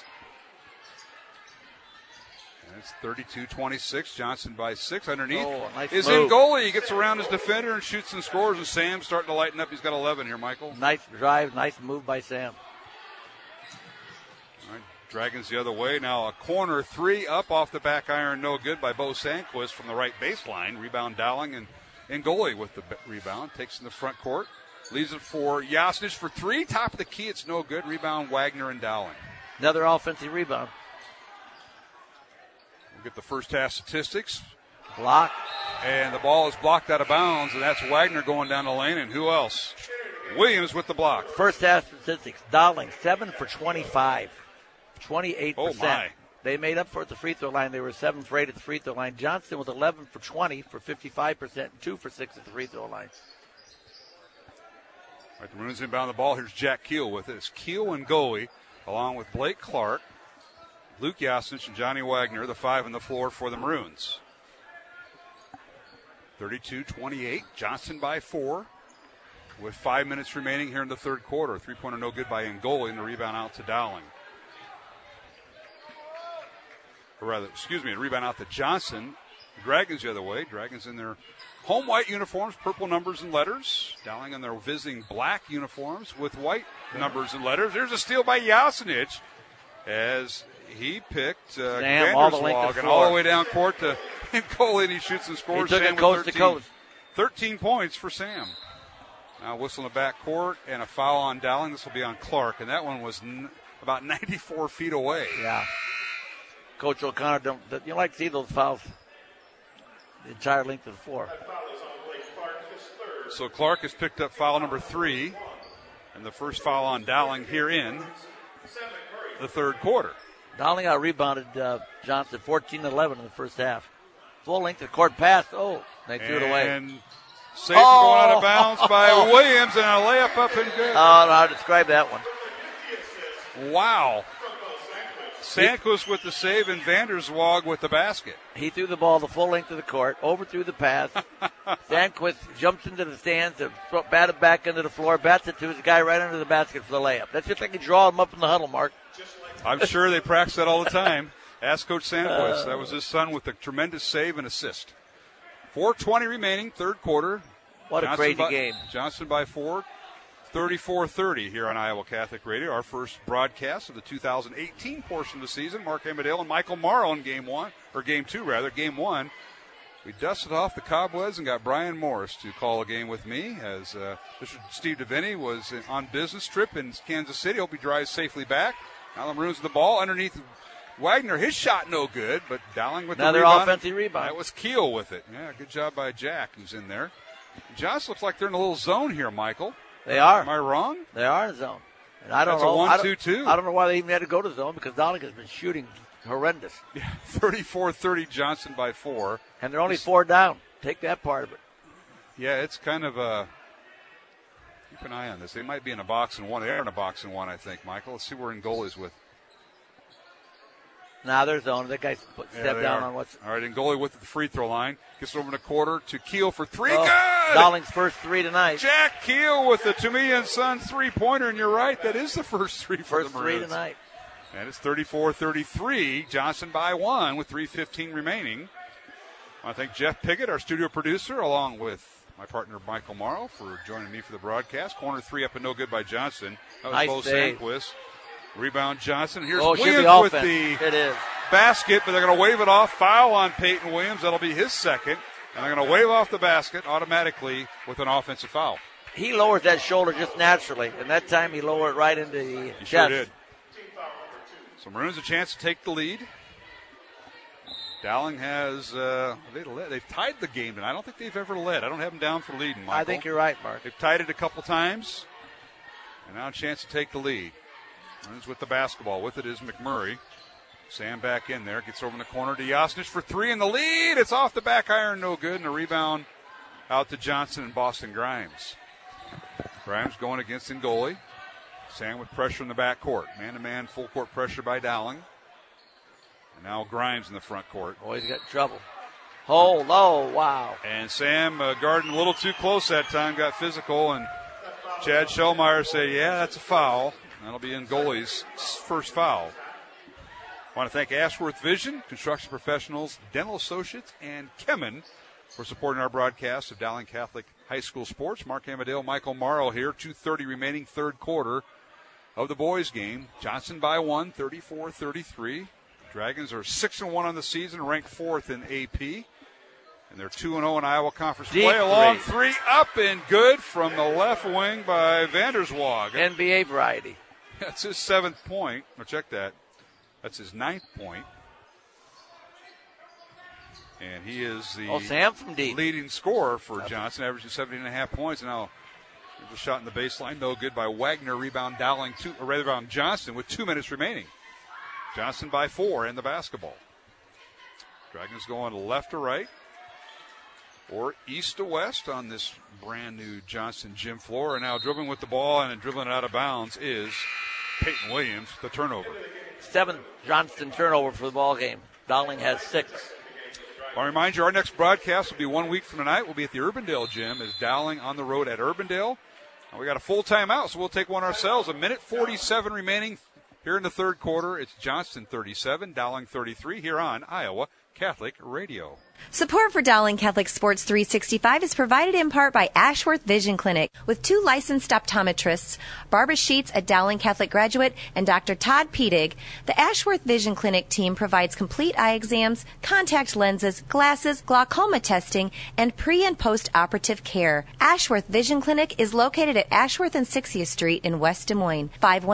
S2: And it's 32-26, Johnston by 6. Underneath is Ngoli. He gets around his defender and shoots and scores, and Sam's starting to lighten up. He's got 11 here, Michael.
S3: Nice drive, nice move by Sam.
S2: All right, Dragons the other way. Now a corner three up off the back iron, no good by Bo Sandquist from the right baseline. Rebound Dowling, and Ngoli with the rebound. Takes in the front court. Leaves it for Jasnic for three. Top of the key, it's no good. Rebound Wagner and Dowling.
S3: Another offensive rebound.
S2: We'll get the first half statistics.
S3: Block.
S2: And the ball is blocked out of bounds, and that's Wagner going down the lane. And who else? Williams with the block.
S3: First half statistics. Dowling, 7 for 25. 28%.
S2: Oh, my.
S3: They made up for it at the free throw line. They were 7 for 8 at the free throw line. Johnston was 11 for 20 for 55% and 2 for 6 at the free throw line.
S2: All right, the Maroons inbound the ball. Here's Jack Keel with it. It's Keel and Ngoli, along with Blake Clark, Luke Jasnic, and Johnny Wagner, the 5 on the floor for the Maroons. 32-28. Johnston by 4 with 5 minutes remaining here in the third quarter. Three-pointer no good by Ngoli, and the rebound out to Dowling. Or rather, a rebound out to Johnson. The Dragons the other way. Dragons in their home white uniforms, purple numbers and letters. Dowling in their visiting black uniforms with white numbers and letters. There's a steal by Jasnic as he picked Vanderswag and all the way down court to Ngoli, and he shoots and scores.
S3: He took it coast to coast.
S2: 13 points for Sam. Now whistle in the back court and a foul on Dowling. This will be on Clark, and that one was about 94 feet away.
S3: Yeah. Coach O'Connor, you like to see those fouls the entire length of the floor.
S2: So Clark has picked up foul number 3, and the first foul on Dowling here in the third quarter.
S3: Dowling out rebounded Johnston 14-11 in the first half. Full length of court pass. Oh, they threw it away.
S2: And safe going out of bounds by Williams, and a layup up and good.
S3: Oh, I don't know how to describe that one.
S2: Wow. Sandquist with the save and Vanderswag with the basket.
S3: He threw the ball the full length of the court, overthrew the pass. Sandquist jumps into the stands and batted back into the floor, bats it to his guy right under the basket for the layup. That's just like you draw him up in the huddle, Mark.
S2: I'm sure they practice that all the time. Ask Coach Sandquist. That was his son with a tremendous save and assist. 4:20 remaining, third quarter.
S3: What a crazy game.
S2: Johnston by 4. 34-30 here on Iowa Catholic Radio. Our first broadcast of the 2018 portion of the season. Mark Amadale and Michael Morrow in game 1. Game 1. We dusted off the cobwebs and got Brian Morris to call a game with me as Mr. Steve DeVinny was on business trip in Kansas City. Hope he drives safely back. Now the Maroons with the ball underneath Wagner. His shot no good, but Dowling with
S3: another
S2: the rebound.
S3: Offensive rebound.
S2: That was Keel with it. Yeah, good job by Jack who's in there. Josh looks like they're in a little zone here, Michael.
S3: They are.
S2: Am I wrong?
S3: They are in zone. And I don't
S2: know.
S3: That's
S2: a 1-2-2.
S3: I don't know why they even had to go to zone because Dowling has been shooting horrendous.
S2: Yeah, 34-30 Johnson by 4.
S3: And they're only 4 down. Take that part of it.
S2: Yeah, it's kind of a keep an eye on this. They might be in a box and 1. They are in a box and 1, I think, Michael. Let's see where Ngoli's with.
S3: Now they're zone. That guy stepped down on what's.
S2: All right, Ngoli with the free throw line. Gets it over in a quarter to Keel for 3.
S3: Oh,
S2: Good!
S3: Dowling's first 3 tonight.
S2: Jack Keel with the Toomey and Sons three-pointer, and you're right, that is the first 3 for the Maroons.
S3: First 3 tonight.
S2: And it's 34-33. Johnson by 1 with 3:15 remaining. I want to thank Jeff Piggott, our studio producer, along with my partner Michael Morrow for joining me for the broadcast. Corner 3 up and no good by Johnson. That was
S3: Nice
S2: Bo
S3: save.
S2: Sandquist. Rebound Johnson. Here's
S3: should be
S2: Williams with
S3: offense.
S2: the
S3: It is.
S2: basket, but they're going to wave it off. Foul on Peyton Williams. That'll be his second. And they're going to wave off the basket automatically with an offensive foul.
S3: He lowers that shoulder just naturally, and that time he lowered it right into the
S2: He
S3: chest.
S2: sure did. So Maroons a chance to take the lead. Dowling has they've tied the game, and I don't think they've ever led. I don't have them down for leading, Michael.
S3: I think you're right, Mark.
S2: They've tied it a couple times, and now a chance to take the lead. Maroons with the basketball. With it is McMurray. Sam back in there. Gets over in the corner to Jasnich for 3 in the lead. It's off the back iron, no good, and a rebound out to Johnson and Boston Grimes. Grimes going against Ngoli. Sam with pressure in the backcourt. Man-to-man, full-court pressure by Dowling. And now Grimes in the front court.
S3: Oh, he's got trouble. Oh, low, wow.
S2: And Sam guarding a little too close that time, got physical, and Chad Schellmeyer said, yeah, that's a foul. That'll be Ngoli's first foul. I want to thank Ashworth Vision, Construction Professionals, Dental Associates, and Kemin for supporting our broadcast of Dowling Catholic High School Sports. Mark Amadale, Michael Morrow here. 2:30 remaining, third quarter of the boys' game. Johnson by 1, 34-33. Dragons are 6-1 on the season, ranked 4th in AP. And they're 2-0 in Iowa Conference play. A long 3 up and good from the left wing by Vanderswag.
S3: NBA variety.
S2: That's his 7th point. Now check that. That's his 9th point. And he is the
S3: Sam from deep.
S2: leading scorer for Johnson, averaging 17.5 points. And now there's a shot in the baseline, no good by Wagner. Rebound Dowling, rebound Johnson with 2 minutes remaining. Johnson by 4 in the basketball. Dragons going left to right or east to west on this brand new Johnson gym floor. And now dribbling with the ball and then dribbling it out of bounds is Peyton Williams, the turnover.
S3: 7th Johnston turnover for the ball game. Dowling has 6.
S2: I'll remind you, our next broadcast will be 1 week from tonight. We'll be at the Urbandale gym as Dowling on the road at Urbandale. And we got a full timeout, so we'll take one ourselves. 1:47 remaining here in the third quarter. It's Johnston 37, Dowling 33 here on Iowa Catholic Radio.
S14: Support for Dowling Catholic Sports 365 is provided in part by Ashworth Vision Clinic with 2 licensed optometrists, Barbara Sheets, a Dowling Catholic graduate, and Dr. Todd Pedig. The Ashworth Vision Clinic team provides complete eye exams, contact lenses, glasses, glaucoma testing, and pre- and post-operative care. Ashworth Vision Clinic is located at Ashworth and 60th Street in West Des Moines.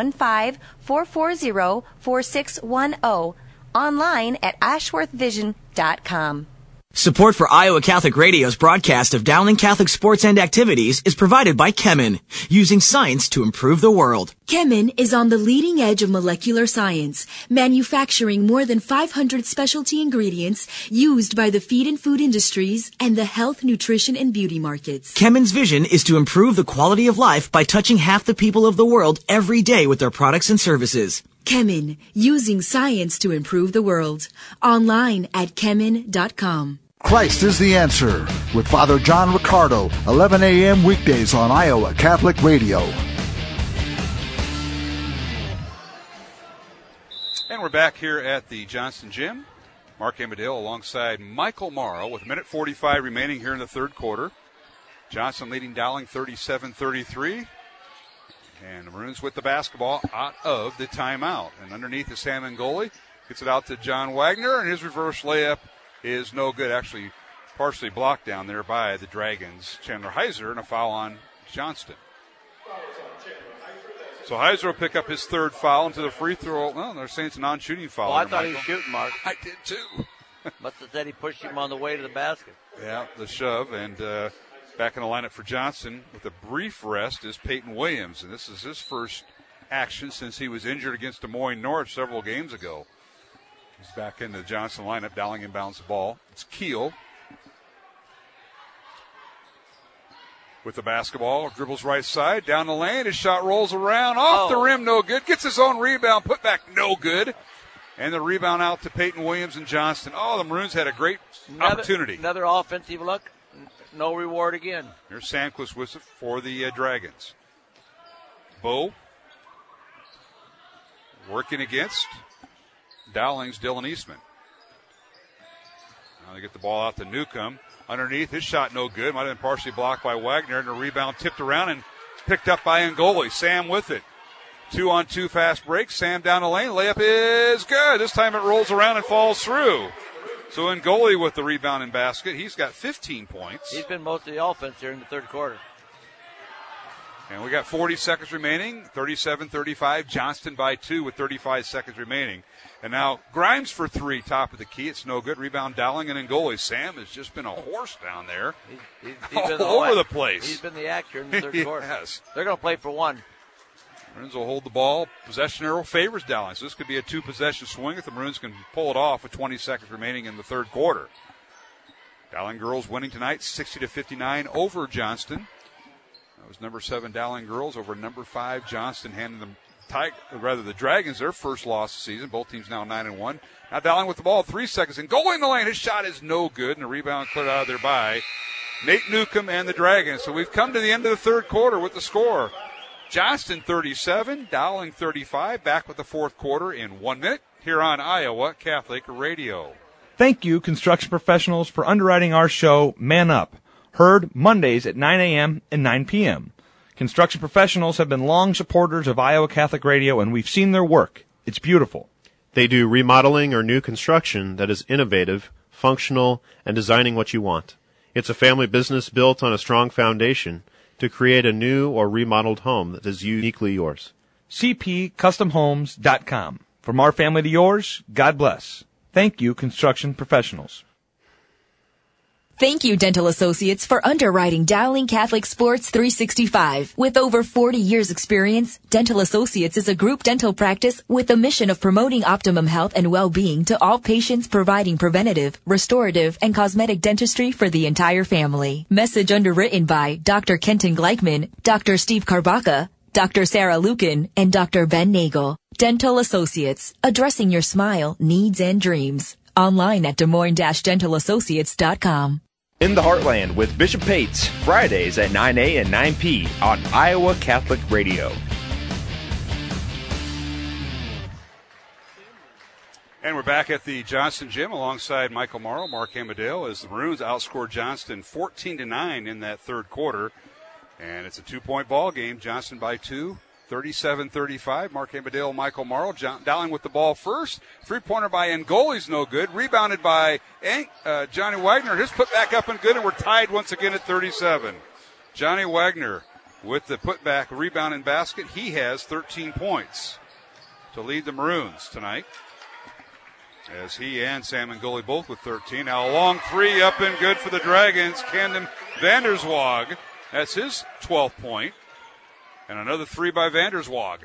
S14: 515-440-4610. Online at ashworthvision.com.
S8: Support for Iowa Catholic Radio's broadcast of Dowling Catholic sports and activities is provided by Kemin, using science to improve the world.
S5: Kemin is on the leading edge of molecular science, manufacturing more than 500 specialty ingredients used by the feed and food industries and the health, nutrition, and beauty markets.
S8: Kemin's vision is to improve the quality of life by touching half the people of the world every day with their products and services.
S5: Kemin, using science to improve the world. Online at kemin.com.
S9: Christ is the Answer with Father John Ricardo, 11 a.m. weekdays on Iowa Catholic Radio.
S2: And we're back here at the Johnston Gym. Mark Amadale alongside Michael Morrow with 1:45 remaining here in the third quarter. Johnson leading Dowling 37-33. And the Maroons with the basketball out of the timeout. And underneath is Sam Ngoli. Gets it out to John Wagner, and his reverse layup is no good. Actually, partially blocked down there by the Dragons. Chandler Heiser, and a foul on Johnston. So Heiser will pick up his third foul into the free throw. Well, they're saying it's a non-shooting foul.
S3: Oh, I thought he was shooting, Mark.
S2: I did too.
S3: Must have said he pushed him on the way to the basket.
S2: Yeah, the shove, and back in the lineup for Johnson with a brief rest is Peyton Williams, and this is his first action since he was injured against Des Moines North several games ago. He's back in the Johnson lineup. Dowling inbounds the ball. It's Keel with the basketball. Dribbles right side, down the lane. His shot rolls around, off the rim, no good. Gets his own rebound, put back, no good. And the rebound out to Peyton Williams and Johnston. Oh, the Maroons had a great opportunity.
S3: Another offensive look. No reward again.
S2: Here's Sandquist with it for the Dragons. Bo working against Dowling's Dylan Eastman. Now they get the ball out to Newcomb. Underneath, his shot no good. Might have been partially blocked by Wagner. And the rebound tipped around and picked up by Ngoli. Sam with it. 2-on-2 fast break. Sam down the lane. Layup is good. This time it rolls around and falls through. So Ngoli with the rebound and basket. He's got 15 points.
S3: He's been most of the offense here in the third quarter.
S2: And we got 40 seconds remaining. 37-35. Johnston by 2 with 35 seconds remaining. And now Grimes for 3, top of the key. It's no good. Rebound Dowling and Ngoli. Sam has just been a horse down there.
S3: He's been
S2: all over the place.
S3: He's been the actor in the third quarter.
S2: Yes.
S3: They're going to play for 1.
S2: Maroons will hold the ball. Possession arrow favors Dowling. So this could be a 2-possession swing if the Maroons can pull it off with 20 seconds remaining in the third quarter. Dowling girls winning tonight 60-59 over Johnston. That was number 7 Dowling girls over number 5 Johnston, handing them the Dragons their first loss of the season. Both teams now 9-1. Now Dowling with the ball, 3 seconds, and goal in the lane. His shot is no good, and the rebound cleared out of there by Nate Newcomb and the Dragons. So we've come to the end of the third quarter with the score. Johnston 37, Dowling 35. Back with the fourth quarter in 1 minute here on Iowa Catholic Radio.
S1: Thank you, construction professionals, for underwriting our show, Man Up. Heard Mondays at 9 a.m. and 9 p.m. Construction professionals have been long supporters of Iowa Catholic Radio, and we've seen their work. It's beautiful.
S4: They do remodeling or new construction that is innovative, functional, and designing what you want. It's a family business built on a strong foundation to create a new or remodeled home that is uniquely yours.
S1: CPCustomHomes.com. From our family to yours, God bless. Thank you, construction professionals.
S5: Thank you, Dental Associates, for underwriting Dowling Catholic Sports 365. With over 40 years experience, Dental Associates is a group dental practice with a mission of promoting optimum health and well-being to all patients, providing preventative, restorative, and cosmetic dentistry for the entire family. Message underwritten by Dr. Kenton Gleichman, Dr. Steve Karbaka, Dr. Sarah Lukin, and Dr. Ben Nagel. Dental Associates, addressing your smile, needs, and dreams. Online at DesMoines-DentalAssociates.com.
S7: In the Heartland with Bishop Pates, Fridays at 9A and 9P on Iowa Catholic Radio.
S2: And we're back at the Johnston Gym alongside Michael Morrow, Mark Amadale, as the Maroons outscored Johnston 14-9 in that third quarter. And it's a 2-point ball game. Johnston by 2, 37-35. Mark Amadale, Michael Morrow. Dowling with the ball first. 3-pointer by Ngoli's no good. Rebounded by Johnny Wagner. His put back up and good, and we're tied once again at 37. Johnny Wagner with the putback, rebound, and basket. He has 13 points to lead the Maroons tonight, as he and Sam Ngoli both with 13. Now a long 3 up and good for the Dragons. Camden Vanderswag, that's his 12th point. And another 3 by Vanderswag.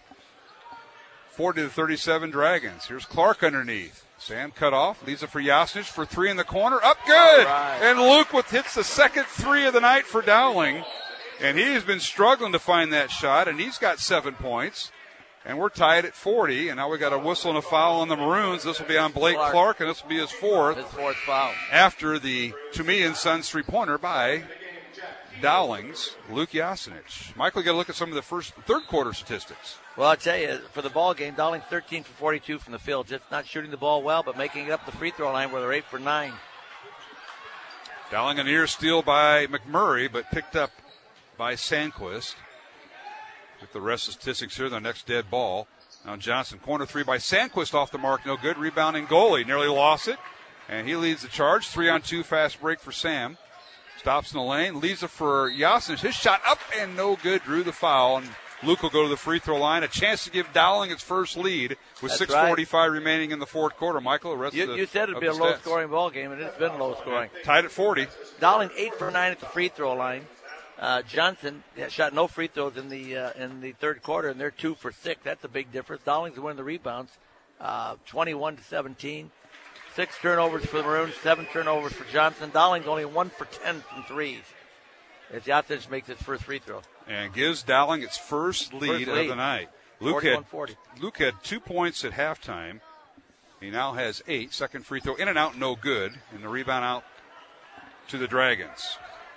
S2: 40-37 Dragons. Here's Clark underneath. Sam cut off. Leaves it for Jasnich for 3 in the corner. Up good! Right. And Luke hits the second 3 of the night for Dowling. And he's been struggling to find that shot, and he's got 7 points. And we're tied at 40, and now we got a whistle and a foul on the Maroons. This will be on Blake Clark, and this will be his fourth.
S3: His fourth foul.
S2: After the Toomey and Sons 3-pointer by Dowling's Luke Jasnich. Michael, you got to look at some of the third quarter statistics.
S3: Well, I'll tell you, for the ball game, Dowling 13 for 42 from the field. Just not shooting the ball well, but making it up the free throw line where they're 8 for 9.
S2: Dowling a near steal by McMurray, but picked up by Sandquist. With the rest of the statistics here, the next dead ball. Now Johnson, corner 3 by Sandquist off the mark, no good. Rebounding goalie, nearly lost it. And he leads the charge. 3-on-2 fast break for Sam. Stops in the lane, leaves it for Jasnich. His shot up and no good, drew the foul. And Luke will go to the free throw line. A chance to give Dowling its first lead with 6:45 remaining in the fourth quarter. Michael, the rest of the
S3: You said it would be a low-scoring ball game, and it's been low-scoring.
S2: Tied at 40.
S3: Dowling 8 for 9 at the free throw line. Johnson shot no free throws in the third quarter, and they're 2 for 6. That's a big difference. Dowling's winning the rebounds. 21-17. 6 turnovers for the Maroons, 7 turnovers for Johnson. Dowling's only 1 for 10 from threes, as Yasinich makes his first free throw.
S2: And gives Dowling its first lead of the night. Luke had 2 points at halftime. He now has 8. Second free throw in and out, no good. And the rebound out to the Dragons.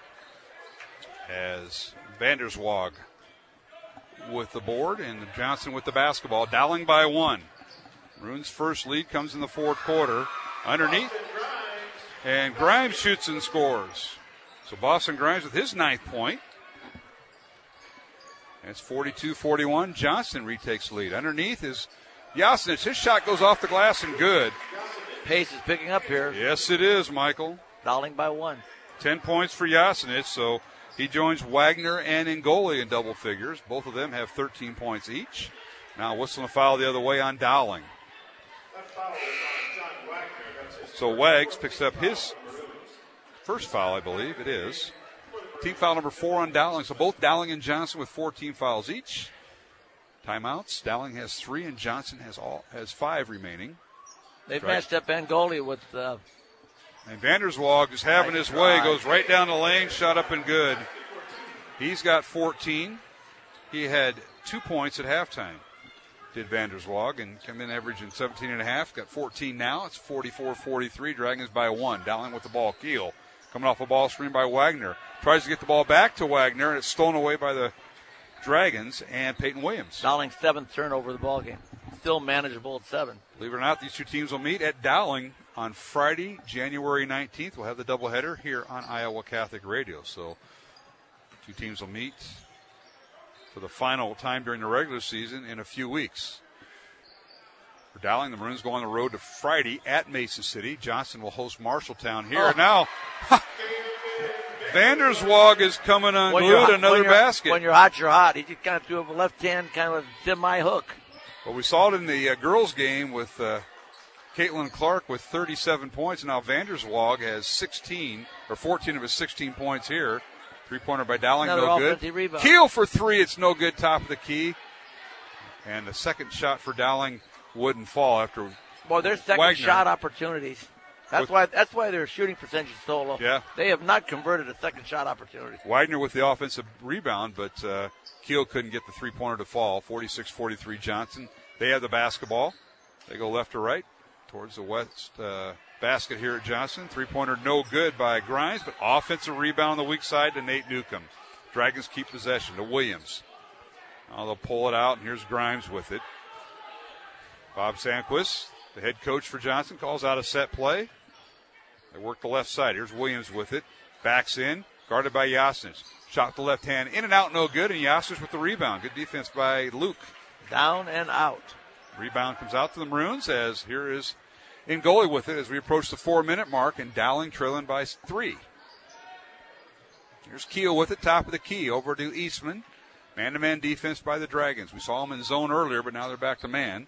S2: As Vanderswag with the board and Johnson with the basketball. Dowling by 1. Maroons' first lead comes in the fourth quarter. Underneath. And Grimes shoots and scores. So Boston Grimes with his 9th point. It's 42-41. Johnson retakes the lead. Underneath is Yasinich. His shot goes off the glass and good.
S3: Pace is picking up here.
S2: Yes, it is, Michael.
S3: Dowling by 1.
S2: 10 points for Yasinich, so he joins Wagner and Ngoli in double figures. Both of them have 13 points each. Now whistling a foul the other way on Dowling. So Wags picks up his first foul, I believe it is. Team foul number 4 on Dowling. So both Dowling and Johnson with 14 fouls each. Timeouts. Dowling has 3 and Johnson has 5 remaining.
S3: They've matched up Ngoli with.
S2: And Vanderswag is having his way. Goes right down the lane. Shot up and good. He's got 14. He had 2 points at halftime. Did Vanderswag and come in averaging 17.5. Got 14 now. It's 44-43. Dragons by 1. Dowling with the ball. Keel coming off a ball screen by Wagner. Tries to get the ball back to Wagner, and it's stolen away by the Dragons and Peyton Williams.
S3: Dowling's 7th turnover of the ball game. Still manageable at 7.
S2: Believe it or not, these two teams will meet at Dowling on Friday, January 19th. We'll have the doubleheader here on Iowa Catholic Radio. So two teams will meet for the final time during the regular season in a few weeks. For Dowling, the Maroons go on the road to Friday at Mason City. Johnson will host Marshalltown here. Now, Vanderswag is coming unglued another basket.
S3: When you're hot, you're hot. He just kind of threw a left hand, kind of a semi-hook.
S2: Well, we saw it in the girls' game with Caitlin Clark with 37 points. And now Vanderswag has 14 of his 16 points here. Three-pointer by Dowling, no good.
S3: Rebound.
S2: Keel for 3, it's no good, top of the key. And the second shot for Dowling wouldn't fall after
S3: there's second
S2: Wagner.
S3: Shot opportunities. That's why their shooting percentage is so low.
S2: Yeah.
S3: They have not converted a second shot opportunity.
S2: Wagner with the offensive rebound, but Keel couldn't get the three-pointer to fall. 46-43 Johnson. They have the basketball. They go left to right towards the west basket here at Johnson. Three-pointer no good by Grimes, but offensive rebound on the weak side to Nate Newcomb. Dragons keep possession to Williams. Now they'll pull it out, and here's Grimes with it. Bob Sandquist, the head coach for Johnson, calls out a set play. They work the left side. Here's Williams with it. Backs in, guarded by Yasinich. Shot the left hand, in and out, no good, and Yasinich with the rebound. Good defense by Luke.
S3: Down and out.
S2: Rebound comes out to the Maroons as here is Ngoli with it as we approach the 4-minute mark, and Dowling trailing by 3. Here's Keel with it, top of the key, over to Eastman. Man-to-man defense by the Dragons. We saw them in zone earlier, but now they're back to man.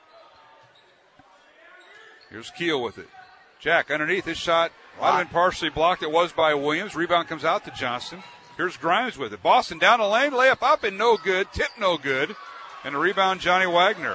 S2: Here's Keel with it. Jack underneath, his shot might have been partially blocked. It was by Williams. Rebound comes out to Johnson. Here's Grimes with it. Boston down the lane, layup up and no good. Tip no good. And a rebound, Johnny Wagner.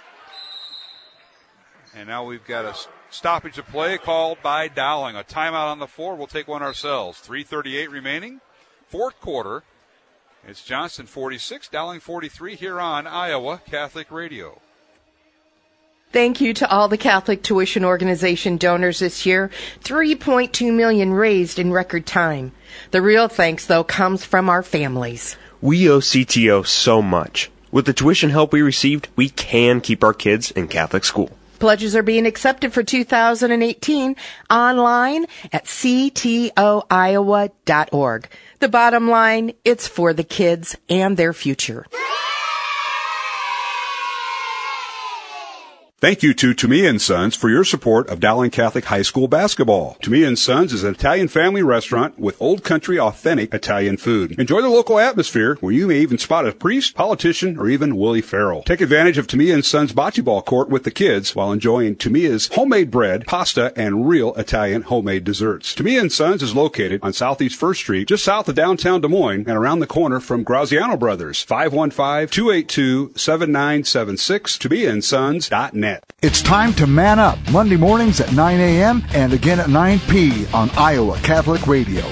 S2: And now we've got a stoppage of play called by Dowling. A timeout on the floor. We'll take one ourselves. 3:38 remaining. Fourth quarter. It's Johnson 46, Dowling 43 here on Iowa Catholic Radio.
S6: Thank you to all the Catholic Tuition Organization donors this year. $3.2 million raised in record time. The real thanks, though, comes from our families.
S7: We owe CTO so much. With the tuition help we received, we can keep our kids in Catholic school.
S6: Pledges are being accepted for 2018 online at ctoiowa.org. The bottom line, it's for the kids and their future.
S13: Thank you to Toomey & Sons for your support of Dowling Catholic High School basketball. Toomey & Sons is an Italian family restaurant with old country authentic Italian food. Enjoy the local atmosphere where you may even spot a priest, politician, or even Willie Farrell. Take advantage of Toomey & Sons bocce ball court with the kids while enjoying Toomey's homemade bread, pasta, and real Italian homemade desserts. Toomey & Sons is located on Southeast 1st Street, just south of downtown Des Moines and around the corner from Graziano Brothers. 515-282-7976, ToomeyandSons.net. net.
S9: It's time to man up, Monday mornings at 9 a.m. and again at 9 p. on Iowa Catholic Radio.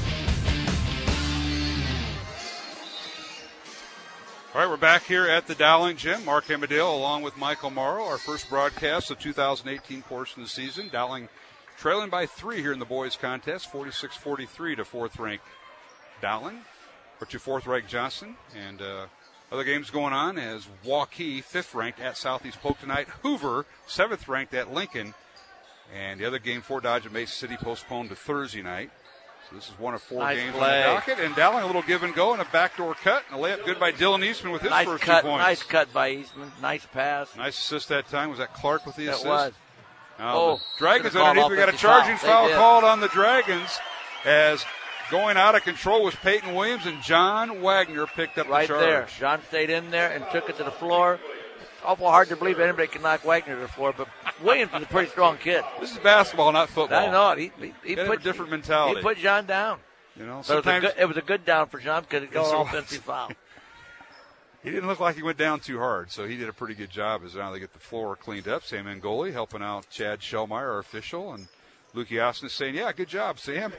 S2: All right, we're back here at the Dowling Gym. Mark Amadale along with Michael Morrow, our first broadcast of 2018 portion of the season. Dowling trailing by 3 here in the boys contest, 46-43 to fourth-ranked Dowling, or to fourth-ranked Johnson. And other games going on as Waukee, 5th-ranked at Southeast Polk tonight. Hoover, 7th-ranked at Lincoln. And the other game, Fort Dodge and Mason City, postponed to Thursday night. So this is one of 4 games on the docket. And Dowling, a little give and go and a backdoor cut. And a layup good by Dylan Eastman with his first 2 points.
S3: Nice cut by Eastman. Nice pass.
S2: Nice assist that time. Was that Clark with the assist?
S3: It was.
S2: Now, the Dragons underneath. We got a charging foul called on the Dragons as going out of control was Peyton Williams, and John Wagner picked up the charge.
S3: Right there. John stayed in there and took it to the floor. It's awful hard to believe anybody can knock Wagner to the floor, but Williams is a pretty strong kid.
S2: This is basketball, not football.
S3: I know it. He put
S2: a different mentality.
S3: He put John down.
S2: You know,
S3: so it was a good down for John because it got an offensive foul.
S2: He didn't look like he went down too hard, so he did a pretty good job as now they get the floor cleaned up. Sam Angoli helping out Chad Shellmeyer, our official, and Luke Austin is saying, yeah, good job, Sam.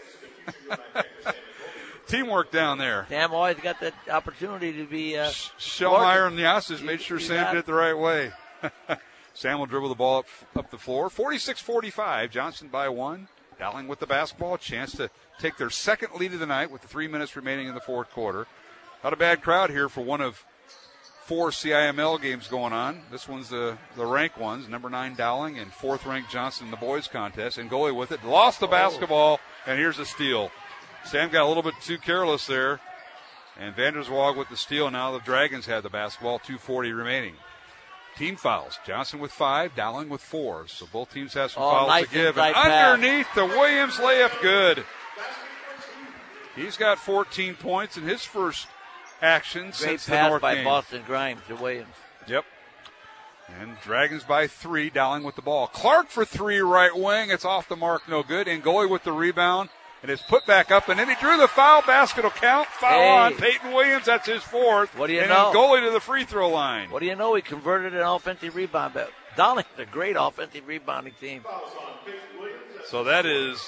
S2: Teamwork down there.
S3: Sam always got that opportunity to be
S2: Shellmeyer and the Austin made sure Sam did it the right way. Sam will dribble the ball up the floor. 46-45, Johnson by 1. Dowling with the basketball, chance to take their second lead of the night with the 3 minutes remaining in the fourth quarter. Not a bad crowd here for one of 4 CIML games going on. This one's the ranked ones, number 9 Dowling and 4th-ranked Johnson in the boys contest. And goalie with it, lost the basketball, and here's a steal. Sam got a little bit too careless there, and Vanderswag with the steal. Now the Dragons have the basketball, 2:40 remaining. Team fouls, Johnson with 5, Dowling with 4. So both teams have some fouls
S3: nice
S2: to give. And underneath the Williams layup, good. He's got 14 points in his first action since the North
S3: by
S2: game.
S3: Boston Grimes to Williams.
S2: Yep. And Dragons by 3, Dowling with the ball. Clark for 3, right wing. It's off the mark, no good. And goalie with the rebound. And it's put back up, and then he drew the foul. Basket will count. Foul on Peyton Williams. That's his 4th.
S3: What do you
S2: and
S3: know?
S2: Goalie to the free throw line.
S3: What do you know? He converted an offensive rebound. But Dowling's a great offensive rebounding team.
S2: So that is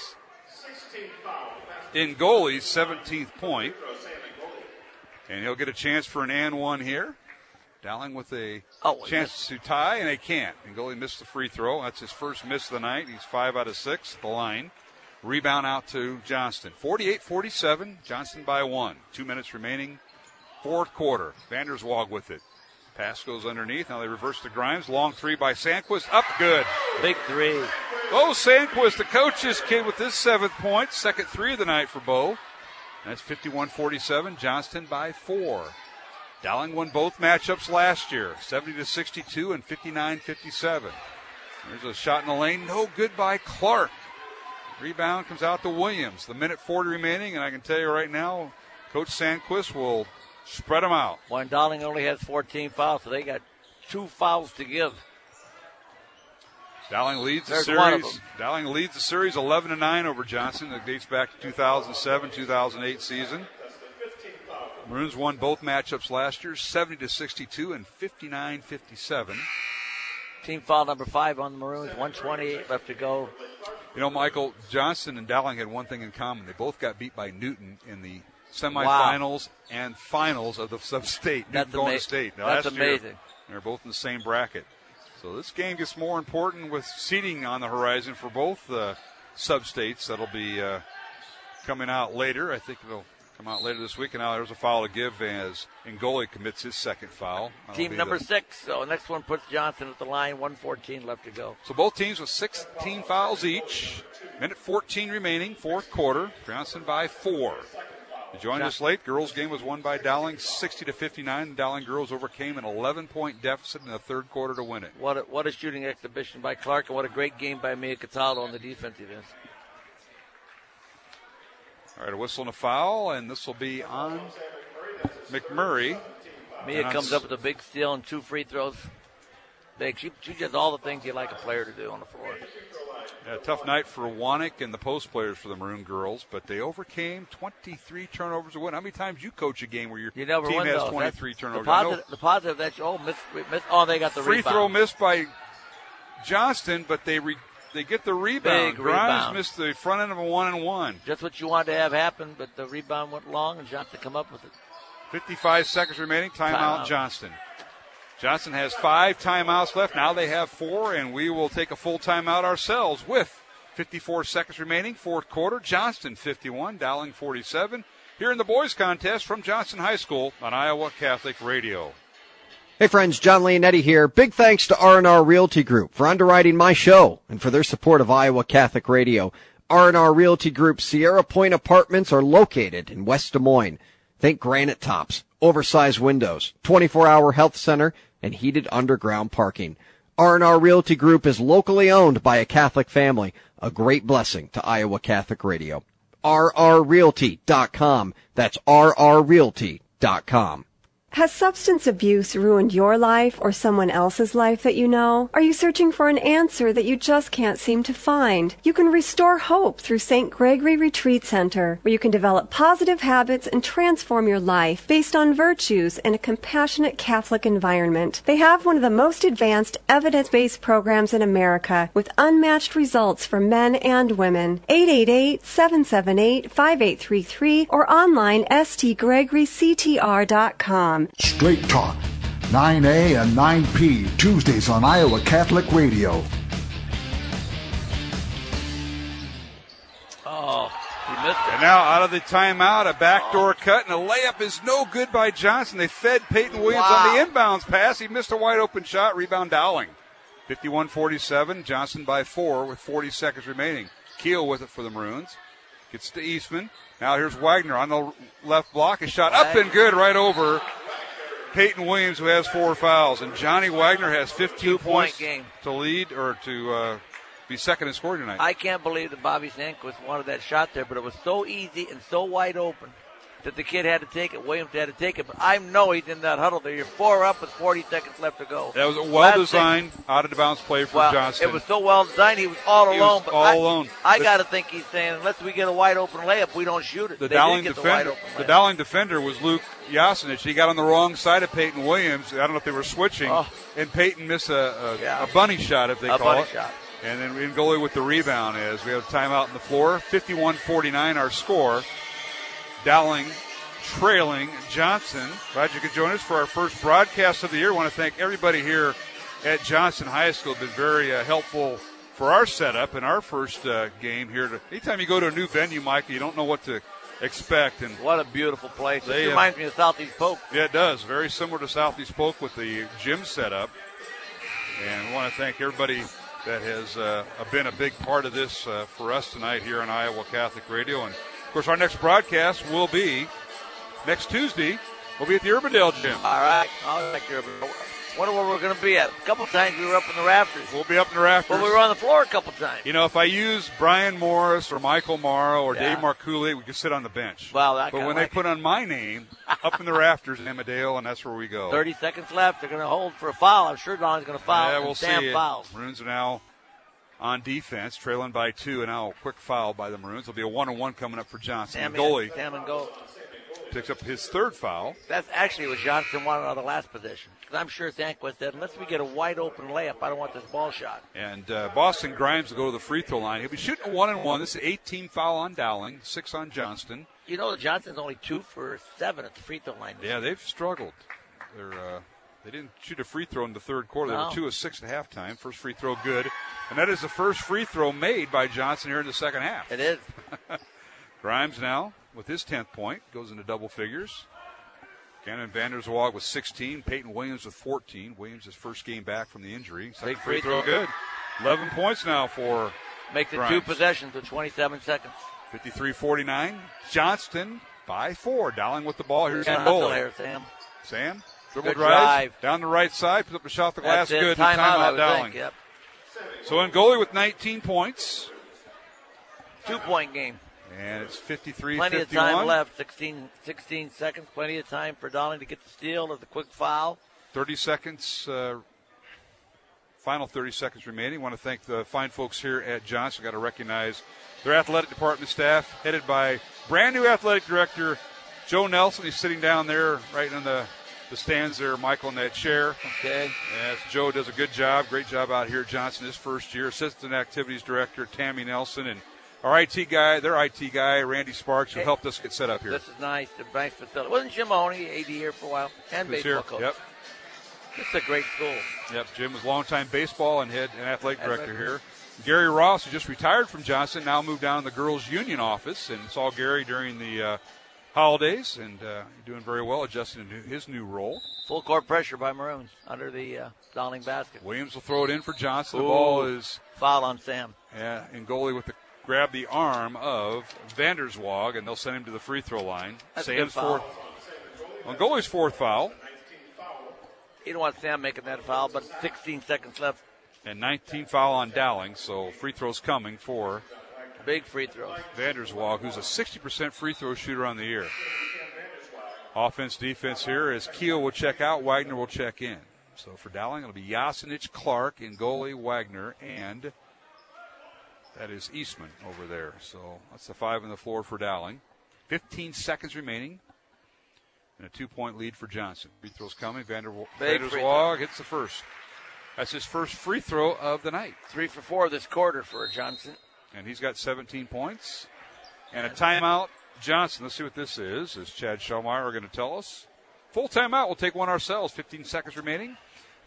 S2: in goalie's 17th point. And he'll get a chance for an and one here. Dowling with a chance to tie, and they can't. And goalie missed the free throw. That's his first miss of the night. He's 5 out of 6 at the line. Rebound out to Johnston. 48-47, Johnston by 1. 2 minutes remaining, fourth quarter. Vanderswag with it. Pass goes underneath. Now they reverse to Grimes. Long 3 by Sandquist. Up good.
S3: Big 3.
S2: Bo Sandquist, the coach's kid, with his 7th point. Second 3 of the night for Bo. That's 51-47, Johnston by 4. Dowling won both matchups last year, 70-62 and 59-57. There's a shot in the lane, no good by Clark. Rebound comes out to Williams. The minute 40 remaining, and I can tell you right now, Coach Sandquist will spread them out.
S3: When Dowling only has 14 fouls, so they got 2 fouls to give.
S2: Dowling leads the series. Dowling leads the series 11-9 over Johnson. That dates back to 2007-2008 season. Maroons won both matchups last year, 70-62 and 59-57.
S3: Team foul number 5 on the Maroons, 1:28 left to go.
S2: You know, Michael, Johnson and Dowling had one thing in common. They both got beat by Newton in the semifinals and finals of the sub-state.
S3: That's
S2: Newton State. Now,
S3: that's amazing.
S2: They're both in the same bracket. So this game gets more important with seeding on the horizon for both sub-states. That'll be coming out later. I think it'll come out later this week. And now there's a foul to give as Ngoli commits his second foul.
S3: Team number 6. So next one puts Johnson at the line. 1:14 left to go.
S2: So both teams with 16 fouls each. Minute 14 remaining, fourth quarter. Johnson by 4. You joined us late. Girls game was won by Dowling 60-59. Dowling girls overcame an 11-point deficit in the third quarter to win it.
S3: What a shooting exhibition by Clark, and what a great game by Mia Cataldo on the defensive end.
S2: All right, a whistle and a foul, and this will be on McMurray.
S3: Mia comes up with a big steal and 2 free throws. She does all the things you like a player to do on the floor.
S2: Yeah, tough night for Wanik and the post players for the Maroon girls, but they overcame 23 turnovers to win. How many times you coach a game where your team has 23 turnovers?
S3: The positive that they got the
S2: free
S3: rebound.
S2: throw missed by Johnston, but they get the rebound.
S3: Big
S2: Grimes
S3: rebound.
S2: missed the front end of a 1-and-1.
S3: Just what you wanted to have happen, but the rebound went long, and Johnston come up with it.
S2: 55 seconds remaining. Timeout, Johnston. Johnston has 5 timeouts left. Now they have 4, and we will take a full timeout ourselves with 54 seconds remaining. Fourth quarter. Johnston 51, Dowling 47. Here in the boys contest from Johnston High School on Iowa Catholic Radio.
S11: Hey friends, John Leonetti here. Big thanks to R&R Realty Group for underwriting my show and for their support of Iowa Catholic Radio. R&R Realty Group's Sierra Point apartments are located in West Des Moines. Think granite tops, oversized windows, 24-hour health center, and heated underground parking. R&R Realty Group is locally owned by a Catholic family, a great blessing to Iowa Catholic Radio. rrrealty.com. That's rrrealty.com.
S12: Has substance abuse ruined your life or someone else's life that you know? Are you searching for an answer that you just can't seem to find? You can restore hope through St. Gregory Retreat Center, where you can develop positive habits and transform your life based on virtues in a compassionate Catholic environment. They have one of the most advanced evidence-based programs in America with unmatched results for men and women. 888-778-5833 or online stgregoryctr.com.
S9: Straight Talk, 9A and 9P, Tuesdays on Iowa Catholic Radio.
S3: Oh, he missed it.
S2: And now out of the timeout, a backdoor cut, and a layup is no good by Johnson. They fed Peyton Williams on the inbounds pass. He missed a wide open shot. Rebound Dowling. 51-47, Johnson by 4 with 40 seconds remaining. Keel with it for the Maroons. Gets to Eastman. Now here's Wagner on the left block. A shot up and good right over Peyton Williams, who has 4 fouls. And Johnny Wagner has 15 points to lead or to be second in scoring tonight.
S3: I can't believe that Bobby Stanquist wanted that shot there, but it was so easy and so wide open that the kid had to take it. Williams had to take it, but I know he's in that huddle there. You're 4 up with 40 seconds left to go.
S2: That was a well-designed, out-of-bounds play for Johnston.
S3: It was so well-designed, he was all alone.
S2: Alone.
S3: I got to think he's saying, unless we get a wide-open layup, we don't shoot it.
S2: The Dowling defender was Luke Yasinich. He got on the wrong side of Peyton Williams. I don't know if they were switching, and Peyton missed a bunny shot, if they call it. Shot. And then Ngoli with the rebound as we have a timeout on the floor. 51-49 our score. Dowling trailing Johnson. Glad you could join us for our first broadcast of the year. I want to thank everybody here at Johnston High School. Been very helpful for our setup and our first game here. Anytime you go to a new venue, Mike, you don't know what to expect. And
S3: what a beautiful place. It reminds me of Southeast Polk.
S2: Yeah, it does. Very similar to Southeast Polk with the gym setup. And I want to thank everybody that has been a big part of this for us tonight here on Iowa Catholic Radio. And, of course, our next broadcast will be next Tuesday. We'll be at the Urbandale Gym.
S3: All right. I like the Urbandale. Wonder where we're going to be at. A couple times we were up in the rafters.
S2: We'll be up in the rafters.
S3: Well, we were on the floor a couple times.
S2: You know, if I use Brian Morris or Michael Morrow or Dave Marcouli, we could sit on the bench.
S3: Well,
S2: but when they put on my name, up in the rafters in Amadale, and that's where we go.
S3: 30 seconds left. They're going to hold for a foul. I'm sure Don's going to foul.
S2: Yeah, we'll see.
S3: Fouls.
S2: Maroons are now on defense, trailing by 2, and now a quick foul by the Maroons. There'll be a 1-on-1 coming up for Johnson.
S3: Sam
S2: goalie picks up his 3rd foul.
S3: That's actually what Johnson wanted on the last possession. Because I'm sure Stanquist said, unless we get a wide open layup, I don't want this ball shot.
S2: And Boston Grimes will go to the free throw line. He'll be shooting a 1-on-1. This is an 18 foul on Dowling, 6 on Johnston.
S3: You know that Johnson's only 2 for 7 at the free throw line.
S2: Yeah, they've struggled. They didn't shoot a free throw in the third quarter. They were 2 of 6 at halftime. First free throw good. And that is the first free throw made by Johnson here in the second half.
S3: It is.
S2: Grimes now with his 10th point. Goes into double figures. Cannon Vanderswag with 16. Peyton Williams with 14. Williams' his first game back from the injury. Second free throw good. 11 points now for
S3: Make the
S2: Grimes.
S3: 2 possessions with 27 seconds.
S2: 53-49. Johnston by 4. Dowling with the ball. Here's the goal. Sam. Dribble drive down the right side, puts up a shot, the glass good, timeout Dowling.
S3: Yep.
S2: So Ngoli with 19 points.
S3: 2-point game.
S2: And it's 53-51.
S3: Plenty of time left, 16 seconds, plenty of time for Dowling to get the steal of the quick foul.
S2: 30 seconds, final 30 seconds remaining. I want to thank the fine folks here at Johnson. Got to recognize their athletic department staff, headed by brand new athletic director Joe Nelson. He's sitting down there right in the the stands there, Michael, in that chair.
S3: Okay.
S2: As Joe does a good job, great job out here at Johnson his first year. Assistant Activities Director Tammy Nelson, and our IT guy, Randy Sparks, who helped us get set up here.
S3: This is nice. The nice facility. Wasn't Jim Mahoney AD here for a while? And baseball coach.
S2: Yep.
S3: It's a great school.
S2: Yep. Jim was longtime baseball and head and athletic director here. Gary Ross, who just retired from Johnson, now moved down to the girls' union office, and saw Gary during the holidays, and doing very well, adjusting to his new role.
S3: Full court pressure by Maroons under the Dowling basket.
S2: Williams will throw it in for Johnson. The ball is
S3: foul on Sam.
S2: Yeah, and goalie with the grab the arm of Vanderswag, and they'll send him to the free throw line.
S3: That's
S2: Sam's
S3: a good foul.
S2: On goalie's fourth foul.
S3: You don't want Sam making that foul, but 16 seconds left.
S2: And 19 foul on Dowling, so free throws coming for
S3: big free throw.
S2: Vanderswag, who's a 60% free throw shooter on the year. Offense, defense here as Keel will check out, Wagner will check in. So for Dowling, it'll be Yasinich, Clark, and goalie Wagner, and that is Eastman over there. So that's the 5 on the floor for Dowling. 15 seconds remaining. And a 2-point lead for Johnson. Free throws coming. Vanderswag hits the first. That's his first free throw of the night.
S3: 3 for 4 this quarter for Johnson.
S2: And he's got 17 points. And a timeout. Johnson, let's see what this is, as Chad Schellmeyer are going to tell us. Full timeout. We'll take one ourselves. 15 seconds remaining.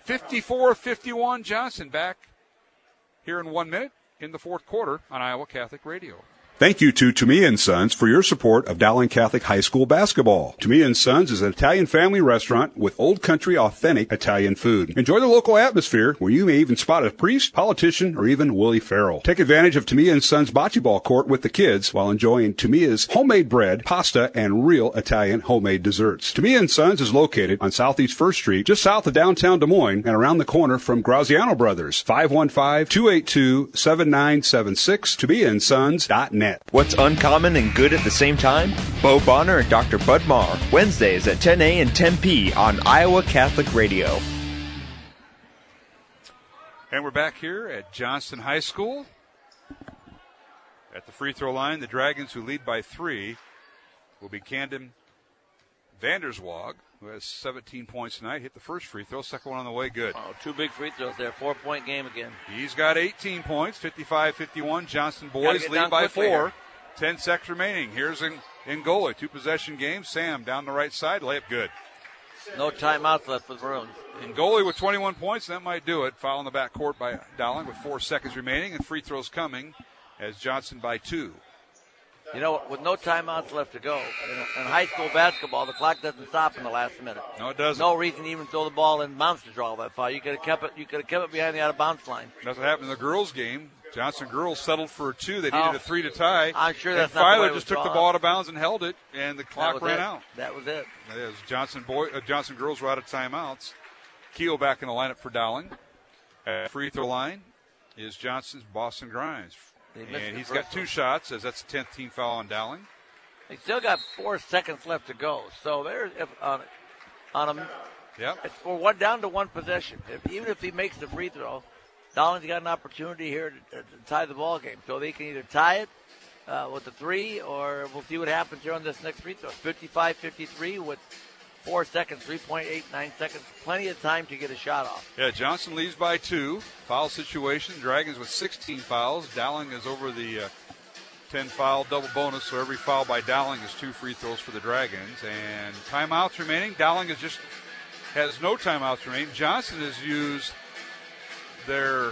S2: 54-51 Johnson back here in 1 minute in the fourth quarter on Iowa Catholic Radio.
S13: Thank you to Toomey & Sons for your support of Dowling Catholic High School basketball. Toomey & Sons is an Italian family restaurant with old country authentic Italian food. Enjoy the local atmosphere where you may even spot a priest, politician, or even Willie Farrell. Take advantage of Toomey & Sons bocce ball court with the kids while enjoying Toomey's homemade bread, pasta, and real Italian homemade desserts. Toomey & Sons is located on Southeast 1st Street, just south of downtown Des Moines, and around the corner from Graziano Brothers. 515-282-7976, ToomeyandSons.net.
S18: What's uncommon and good at the same time? Bo Bonner and Dr. Bud Marr, Wednesdays at 10 a and 10 p on Iowa Catholic Radio.
S2: And we're back here at Johnston High School. At the free throw line, the Dragons, who lead by 3, will be Camden Vanderswag, who has 17 points tonight. Hit the first free throw, second one on the way, good.
S3: Oh, 2 big free throws there, 4-point game again.
S2: He's got 18 points, 55-51. Johnston boys lead by 4. Here. 10 seconds remaining. Here's in goalie, 2-possession game. Sam down the right side, layup good.
S3: No timeouts left for the Maroons.
S2: In goalie with 21 points, that might do it. Foul in the backcourt by Dowling with 4 seconds remaining, and free throws coming as Johnson by 2.
S3: You know, with no timeouts left to go, in high school basketball, the clock doesn't stop in the last minute.
S2: No, it doesn't.
S3: No reason to even throw the ball in bounds to draw that foul. You could have kept it. You could have kept it behind the out of bounds line.
S2: That's what happened in the girls' game. Johnson girls settled for a 2. They needed a 3 to tie.
S3: I'm sure that's
S2: and
S3: not the way
S2: Filer just took the ball out of bounds and held it, and the clock ran out.
S3: That was it.
S2: That is. Johnson girls were out of timeouts. Keel back in the lineup for Dowling. At free throw line is Johnson's Boston Grimes. And he's got 2 shots, as that's a 10th team foul on Dowling.
S3: They still got 4 seconds left to go. So there's on him.
S2: Yep.
S3: We're down to 1 possession. Even if he makes the free throw, Dowling's got an opportunity here to tie the ball game. So they can either tie it with the 3, or we'll see what happens here on this next free throw. 55-53 with 4 seconds, 3.89 seconds. Plenty of time to get a shot off.
S2: Yeah, Johnson leads by 2. Foul situation. Dragons with 16 fouls. Dowling is over the 10-foul double bonus, so every foul by Dowling is 2 free throws for the Dragons. And timeouts remaining. Dowling has no timeouts remaining. Johnson has used they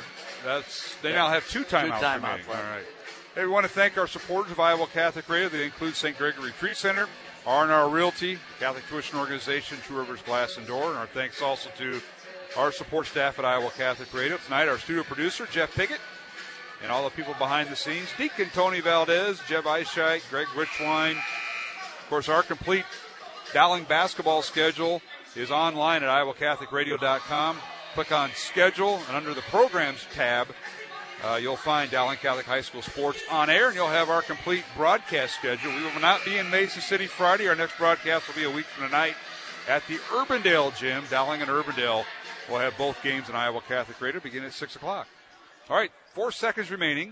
S2: now have 2 timeouts remaining. All right. Hey, we want to thank our supporters of Iowa Catholic Radio. They include St. Gregory Retreat Center, R&R Realty, Catholic Tuition Organization, Two Rivers Glass and Door. And our thanks also to our support staff at Iowa Catholic Radio. Tonight, our studio producer, Jeff Piggott, and all the people behind the scenes, Deacon Tony Valdez, Jeb Eichheit, Greg Richwine. Of course, our complete Dowling basketball schedule is online at iowacatholicradio.com. Click on schedule, and under the programs tab, you'll find Dowling Catholic High School Sports on air, and you'll have our complete broadcast schedule. We will not be in Mason City Friday. Our next broadcast will be a week from tonight at the Urbandale Gym. Dowling and Urbandale will have both games in Iowa Catholic Radio beginning at 6 o'clock. All right, 4 seconds remaining.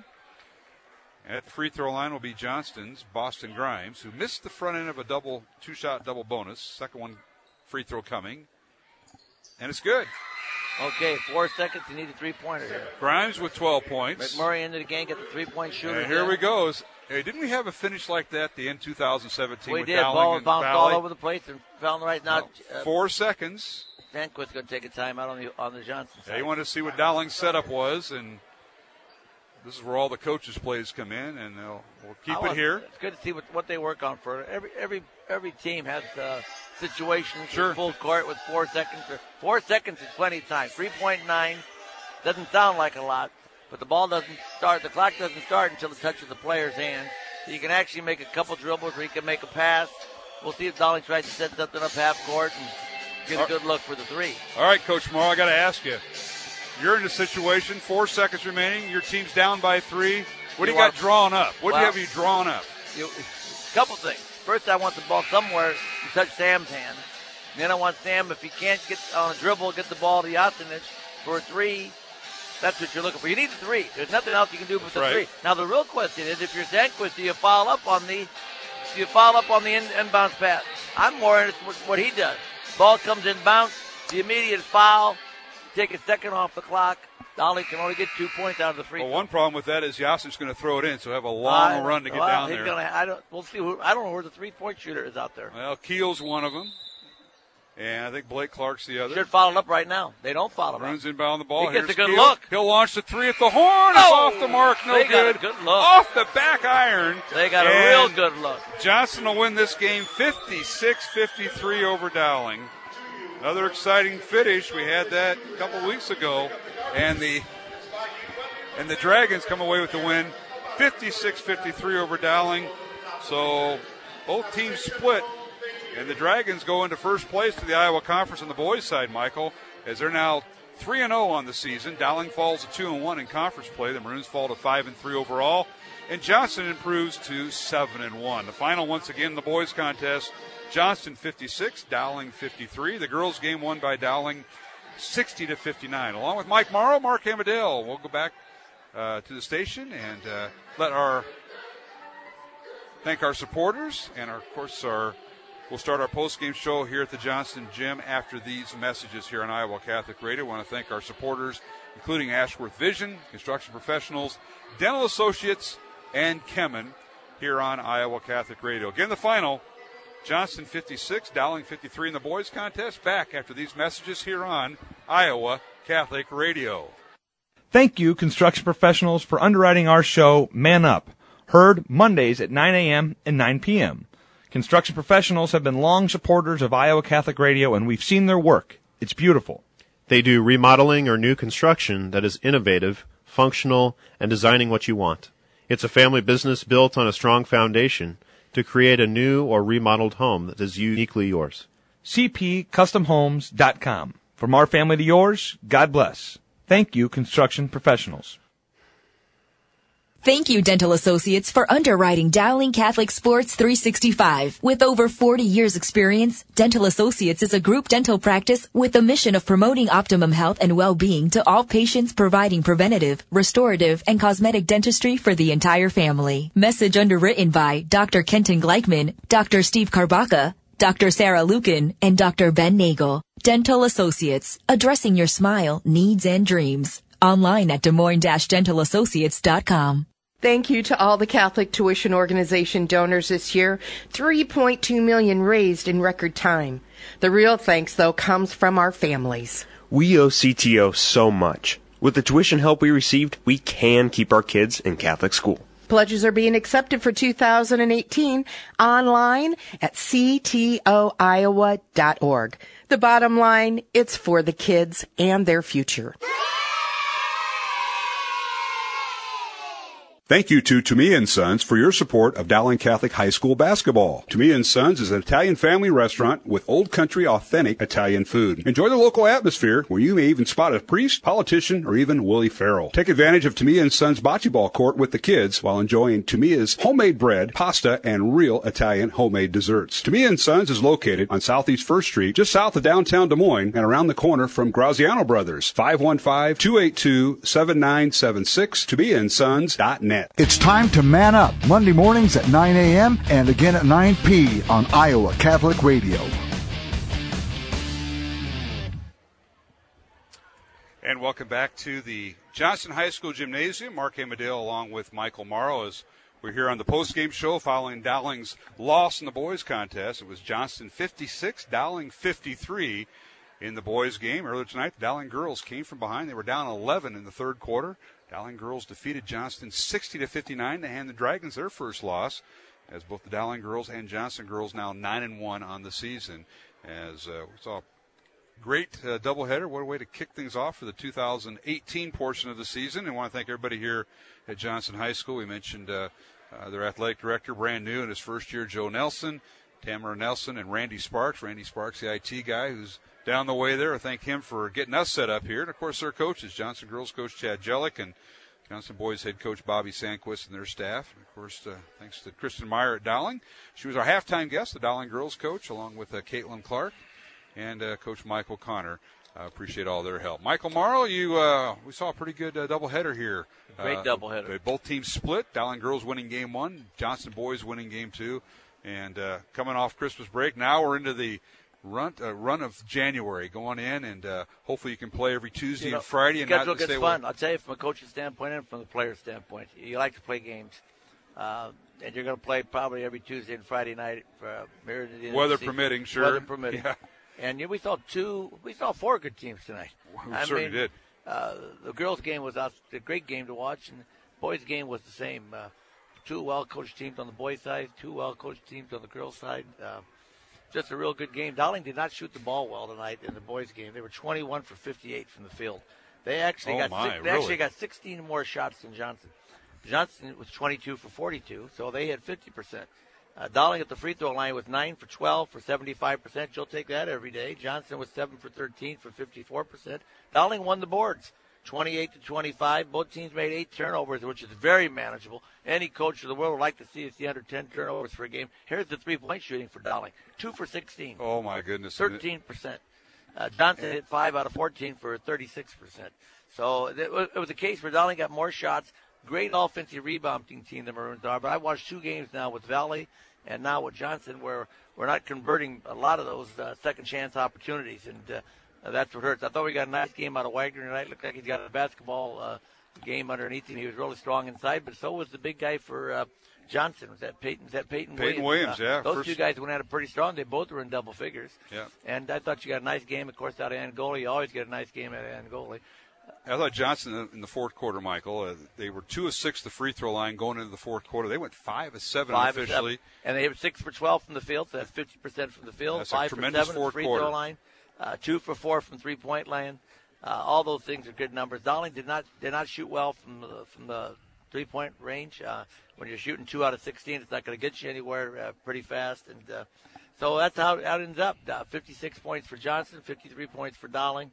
S2: And at the free throw line will be Johnston's Boston Grimes, who missed the front end of a 2-shot double bonus. Second one free throw coming. And it's good.
S3: Okay, 4 seconds. You need a three-pointer here.
S2: Grimes with 12 points.
S3: McMurray into the game, get the three-point shooter.
S2: And here we go. Hey, didn't we have a finish like that the end 2017?
S3: We
S2: with
S3: did.
S2: Dowling
S3: Ball
S2: and
S3: bounced
S2: Valley?
S3: all over the place and found the right now.
S2: 4 seconds.
S3: Stanquist's going to take a timeout on the Johnson side.
S2: Yeah, you wanted to see what Dowling's setup was, and this is where all the coaches' plays come in, and we'll keep it here.
S3: It's good to see what they work on. For every team has situations
S2: Sure.
S3: with full court with 4 seconds. 4 seconds is plenty of time. 3.9 doesn't sound like a lot, but the ball doesn't start. The clock doesn't start until it touches the player's hand. So you can actually make a couple dribbles, or you can make a pass. We'll see if Dowling tries to set something up half court and get a good look for the three.
S2: All right, Coach Morrow, I got to ask you. You're in a situation, 4 seconds remaining. Your team's down by 3. What do you got drawn up? What do you have drawn up?
S3: A couple things. First, I want the ball somewhere to touch Sam's hand. And then I want Sam, if he can't get on a dribble, get the ball to Yasinich for a 3. That's what you're looking for. You need the 3. There's nothing else you can do but the 3. Now, the real question is, if you're Stanquist, do you follow up on the inbounds pass? I'm more interested in what he does. Ball comes inbounds, the immediate foul, take a second off the clock. Dowling can only get 2 points out of the free throw.
S2: Well, one problem with that is Yasin's going to throw it in, so have a long run to get down there.
S3: We'll see. I don't know where the three-point shooter is out there.
S2: Well, Keel's one of them, and I think Blake Clark's the other.
S3: Should follow up right now. They don't follow up.
S2: Maroons inbound the ball.
S3: He gets
S2: Here's
S3: a good
S2: Keel.
S3: look.
S2: He'll launch the 3 at the horn. It's off the mark. No
S3: they
S2: good.
S3: Got a good look.
S2: Off the back iron.
S3: They got a real good look.
S2: Johnson will win this game 56-53 over Dowling. Another exciting finish. We had that a couple weeks ago, and the Dragons come away with the win, 56-53 over Dowling. So both teams split, and the Dragons go into first place to the Iowa Conference on the boys' side, Michael, as they're now 3-0 on the season. Dowling falls to 2-1 in conference play. The Maroons fall to 5-3 overall, and Johnson improves to 7-1. The final, once again, the boys' contest. Johnston 56, Dowling 53. The girls' game won by Dowling 60-59. Along with Mike Morrow, Mark Amadale. We'll go back to the station and thank our supporters, and we'll start our post-game show here at the Johnston Gym after these messages here on Iowa Catholic Radio. I want to thank our supporters, including Ashworth Vision, Construction Professionals, Dental Associates, and Kemen here on Iowa Catholic Radio. Again, the final, Johnston 56, Dowling 53 in the boys contest. Back after these messages here on Iowa Catholic Radio.
S1: Thank you, construction professionals, for underwriting our show, Man Up, heard Mondays at 9 a.m. and 9 p.m. Construction professionals have been long supporters of Iowa Catholic Radio, and we've seen their work. It's beautiful.
S4: They do remodeling or new construction that is innovative, functional, and designing what you want. It's a family business built on a strong foundation to create a new or remodeled home that is uniquely yours.
S1: CPCustomHomes.com. From our family to yours, God bless. Thank you, construction professionals.
S5: Thank you, Dental Associates, for underwriting Dowling Catholic Sports 365. With over 40 years experience, Dental Associates is a group dental practice with the mission of promoting optimum health and well-being to all patients, providing preventative, restorative, and cosmetic dentistry for the entire family. Message underwritten by Dr. Kenton Gleichman, Dr. Steve Karbaka, Dr. Sarah Lucan, and Dr. Ben Nagel. Dental Associates, addressing your smile, needs, and dreams. Online at DesMoines-DentalAssociates.com.
S6: Thank you to all the Catholic Tuition Organization donors this year. $3.2 million raised in record time. The real thanks, though, comes from our families.
S7: We owe CTO so much. With the tuition help we received, we can keep our kids in Catholic school.
S6: Pledges are being accepted for 2018 online at ctoiowa.org. The bottom line, it's for the kids and their future.
S13: Thank you to Toomey & Sons for your support of Dowling Catholic High School basketball. Toomey & Sons is an Italian family restaurant with old country authentic Italian food. Enjoy the local atmosphere where you may even spot a priest, politician, or even Willie Farrell. Take advantage of Toomey & Sons bocce ball court with the kids while enjoying Toomey's homemade bread, pasta, and real Italian homemade desserts. Toomey & Sons is located on Southeast 1st Street, just south of downtown Des Moines and around the corner from Graziano Brothers. 515-282-7976, ToomeyandSons.net.
S9: It's time to man up, Monday mornings at 9 a.m. and again at 9 p. on Iowa Catholic Radio.
S2: And welcome back to the Johnson High School Gymnasium. Mark Amadale along with Michael Morrow as we're here on the postgame show following Dowling's loss in the boys contest. It was Johnston 56, Dowling 53 in the boys game. Earlier tonight, the Dowling girls came from behind. They were down 11 in the third quarter. Dowling girls defeated Johnston 60-59 to hand the Dragons their first loss, as both the Dowling girls and Johnston girls now 9-1 on the season. As we saw a great doubleheader. What a way to kick things off for the 2018 portion of the season. And I want to thank everybody here at Johnson High School. We mentioned their athletic director, brand new in his first year, Joe Nelson, Tamara Nelson, and Randy Sparks. Randy Sparks, the IT guy, who's down the way there. I thank him for getting us set up here. And, of course, their coaches, Johnson girls coach Chad Jellick and Johnson boys head coach Bobby Sandquist and their staff. And, of course, thanks to Kristen Meyer at Dowling. She was our halftime guest, the Dowling girls coach, along with Caitlin Clark and Coach Michael Connor. Appreciate all their help. Michael Morrow, we saw a pretty good doubleheader here.
S3: Great doubleheader.
S2: Both teams split. Dowling girls winning game 1, Johnston boys winning game 2. And coming off Christmas break, now we're into the run of January going in, and hopefully you can play every Tuesday and Friday. And
S3: schedule
S2: not
S3: gets
S2: stay
S3: fun.
S2: away.
S3: I'll tell you from a coach's standpoint and from the player's standpoint. You like to play games. And you're going to play probably every Tuesday and Friday night.
S2: Weather permitting, sure.
S3: Weather permitting.
S2: Yeah.
S3: And we saw 4 good teams tonight.
S2: We certainly did.
S3: The girls' game was a great game to watch, and the boys' game was the same. 2 well-coached teams on the boys' side, 2 well-coached teams on the girls' side. Just a real good game. Dowling did not shoot the ball well tonight in the boys' game. They were 21 for 58 from the field. They actually got 16 more shots than Johnson. Johnson was 22 for 42, so they had 50%. Dowling at the free throw line was 9 for 12 for 75%. You'll take that every day. Johnson was 7 for 13 for 54%. Dowling won the boards, 28-25. Both teams made 8 turnovers, which is very manageable. Any coach in the world would like to see us see under 10 turnovers for a game. Here's the three-point shooting for Dowling, 2 for 16.
S2: Oh my goodness,
S3: 13%. Johnson hit 5 out of 14 for 36%. So it was a case where Dowling got more shots. Great offensive rebounding team the Maroons are, but I watched 2 games now with Valley and now with Johnson where we're not converting a lot of those second chance opportunities, and that's what hurts. I thought we got a nice game out of Wagner tonight. Looked like he's got a basketball game underneath him. He was really strong inside, but so was the big guy for Johnson. Was that Peyton? Peyton Williams,
S2: yeah.
S3: Those 2 guys went at it pretty strong. They both were in double figures.
S2: Yeah.
S3: And I thought you got a nice game, of course, out of Angoli. You always get a nice game out of Angoli.
S2: I thought Johnson in the fourth quarter, Michael, they were 2 of 6 the free throw line going into the fourth quarter. They went 5 of 7 officially.
S3: And they were 6 for 12 from the field, so that's 50% from the field.
S2: That's
S3: 5 for 7 from the free throw line. 2 for 4 from 3-point line. All those things are good numbers. Dowling did not shoot well from the 3-point range. When you're shooting 2 out of 16, it's not going to get you anywhere pretty fast. And so that's how it ends up. 56 points for Johnson, 53 points for Dowling.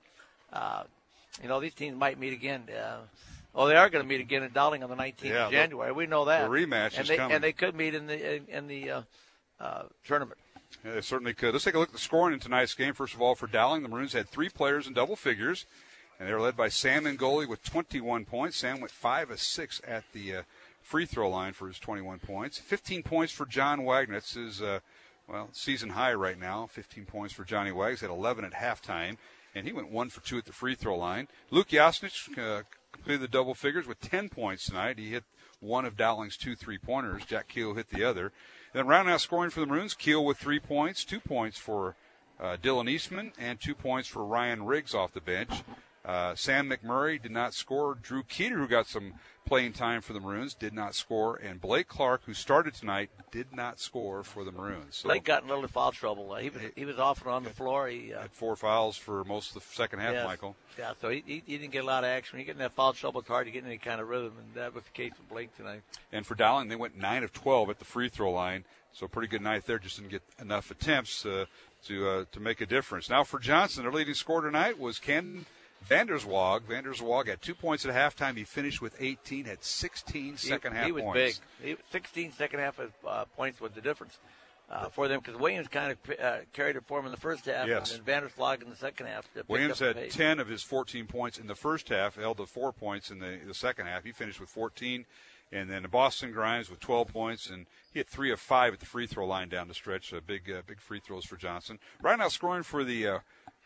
S3: These teams might meet again. They are going to meet again in Dowling on the 19th of January. We know that.
S2: The rematch is coming.
S3: And they could meet in the tournament.
S2: Yeah, they certainly could. Let's take a look at the scoring in tonight's game. First of all, for Dowling, the Maroons had 3 players in double figures, and they were led by Sam Ngoli with 21 points. Sam went 5 of 6 at the free throw line for his 21 points. 15 points for John Wagner. That's his season high right now. 15 points for Johnny Wags. Had 11 at halftime, and he went 1 for 2 at the free throw line. Luke Jasnich completed the double figures with 10 points tonight. He hit one of Dowling's 2 3-pointers. Jack Keel hit the other. Then rounding out scoring for the Maroons, Keel with 3 points, 2 points for Dylan Eastman, and 2 points for Ryan Riggs off the bench. Sam McMurray did not score. Drew Keeter, who got some playing time for the Maroons, did not score. And Blake Clark, who started tonight, did not score for the Maroons. So
S3: Blake got in a little foul trouble. He was often on the floor. He
S2: had 4 fouls for most of the second half, Michael.
S3: Yeah, so he didn't get a lot of action. When you get in that foul trouble, it's hard to get any kind of rhythm, and that was the case with Blake tonight.
S2: And for Dowling, they went 9 of 12 at the free throw line. So a pretty good night there. Just didn't get enough attempts to make a difference. Now for Johnson, their leading scorer tonight was Ken Vanderswag. Vanderswag had 2 points at halftime. He finished with 18, had 16 second-half points.
S3: He was big. 16 second-half points was the difference for them, because Williams kind of carried it for him in the first half,
S2: yes.
S3: And then Vanderswag in the second half.
S2: Williams had 10 of his 14 points in the first half, held to 4 points in the second half. He finished with 14. And then Boston Grimes with 12 points, and he had 3 of 5 at the free throw line down the stretch. Big free throws for Johnson. Right now, scoring for the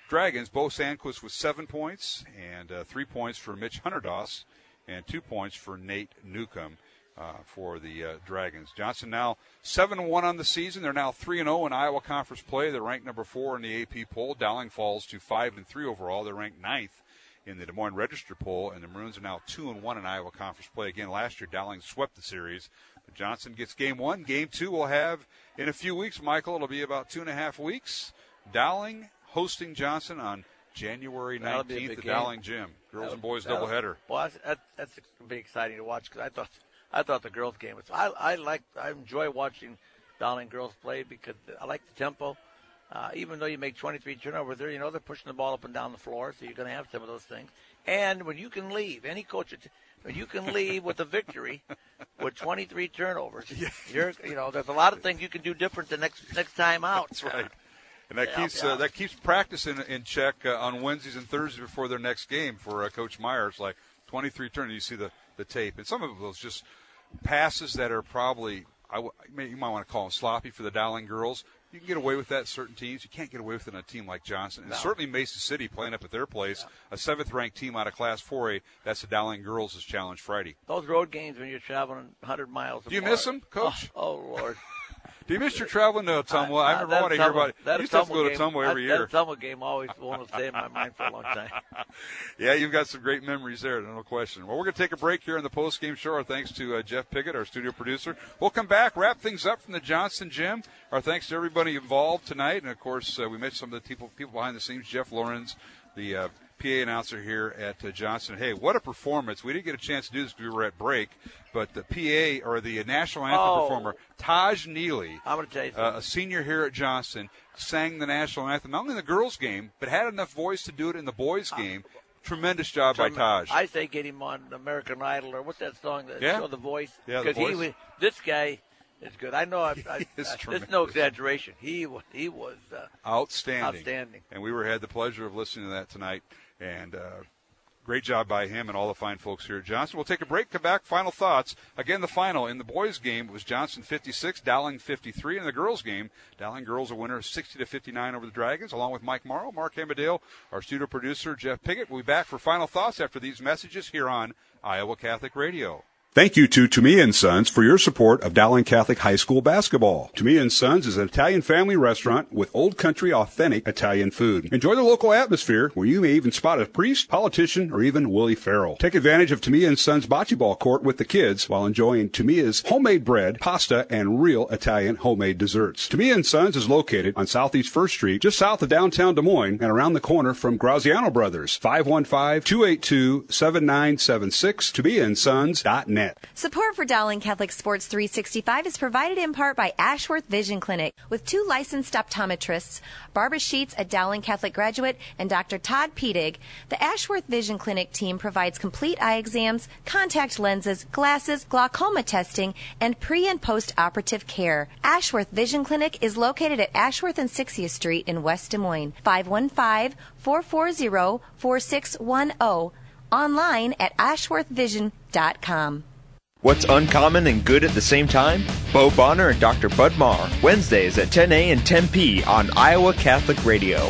S2: Dragons, Bo Sandquist with 7 points, and 3 points for Mitch Hunterdoss, and 2 points for Nate Newcomb for the Dragons. Johnson now 7-1 on the season. They're now 3-0 in Iowa Conference play. They're ranked number 4 in the AP poll. Dowling falls to 5-3 overall. They're ranked 9th in the Des Moines Register poll, and the Maroons are now 2-1 in Iowa Conference play. Again, last year Dowling swept the series. Johnson gets game 1. Game 2 we'll have in a few weeks, Michael. It'll be about 2.5 weeks. Dowling hosting Johnson on January 19th at Dowling Gym. Girls and boys doubleheader.
S3: Well, that's going to be exciting to watch because I thought the girls' game was. I enjoy watching Dowling girls play because I like the tempo. Even though you make 23 turnovers, they're pushing the ball up and down the floor, so you're going to have some of those things. And when you can leave, any coach, when you can leave with a victory with 23 turnovers, there's a lot of things you can do different the next time out.
S2: That's right. And that keeps practice in check on Wednesdays and Thursdays before their next game for Coach Meyer. It's like 23 turns. You see the tape, and some of those just passes that are probably you might want to call them sloppy for the Dowling girls. You can get away with that in certain teams. You can't get away with it in a team like Johnson. And certainly Mason City playing up at their place, a 7th-ranked team out of Class 4A. That's the Dowling girls' challenge Friday.
S3: Those road games when you're traveling 100 miles.
S2: Do you miss them, Coach?
S3: Oh Lord.
S2: Do you miss your traveling to Ottumwa? I never want to hear about it. You used to have to go to Ottumwa every year.
S3: That Ottumwa game always won't stay in my mind for a long time.
S2: Yeah, you've got some great memories there, no question. Well, we're going to take a break here in the post-game show. Our thanks to Jeff Piggott, our studio producer. We'll come back, wrap things up from the Johnson Gym. Our thanks to everybody involved tonight. And, of course, we mentioned some of the people behind the scenes, Jeff Lorenz, the PA announcer here at Johnson. Hey, what a performance. We didn't get a chance to do this because we were at break, but the PA, or the national anthem performer, Taj Neely,
S3: I'm going to tell you something.
S2: A senior here at Johnson, sang the national anthem, not only in the girls' game, but had enough voice to do it in the boys' game. Tremendous job by Taj.
S3: I say get him on American Idol, or what's that song that show The Voice?
S2: Yeah, The Voice.
S3: This guy is good. I know. It's no exaggeration. He was outstanding.
S2: And we had the pleasure of listening to that tonight. And great job by him and all the fine folks here at Johnson. We'll take a break, come back, final thoughts. Again, the final in the boys' game was Johnson 56, Dowling 53. In the girls' game, Dowling girls a winner 60-59 over the Dragons, along with Mike Morrow, Mark Hamadale, our studio producer, Jeff Piggott. We'll be back for final thoughts after these messages here on Iowa Catholic Radio.
S13: Thank you to Tomia & Sons for your support of Dowling Catholic High School basketball. Tomia & Sons is an Italian family restaurant with old country authentic Italian food. Enjoy the local atmosphere where you may even spot a priest, politician, or even Willie Farrell. Take advantage of Tomia & Sons bocce ball court with the kids while enjoying Tomia's homemade bread, pasta, and real Italian homemade desserts. Tomia & Sons is located on Southeast 1st Street, just south of downtown Des Moines, and around the corner from Graziano Brothers. 515-282-7976, TomiaAndSons.net.
S14: Support for Dowling Catholic Sports 365 is provided in part by Ashworth Vision Clinic, with 2 licensed optometrists, Barbara Sheets, a Dowling Catholic graduate, and Dr. Todd Pedig. The Ashworth Vision Clinic team provides complete eye exams, contact lenses, glasses, glaucoma testing, and pre- and post-operative care. Ashworth Vision Clinic is located at Ashworth and 60th Street in West Des Moines. 515-440-4610. Online at ashworthvision.com.
S18: What's uncommon and good at the same time? Bo Bonner and Dr. Bud Marr, Wednesdays at 10 a and 10 p on Iowa Catholic Radio.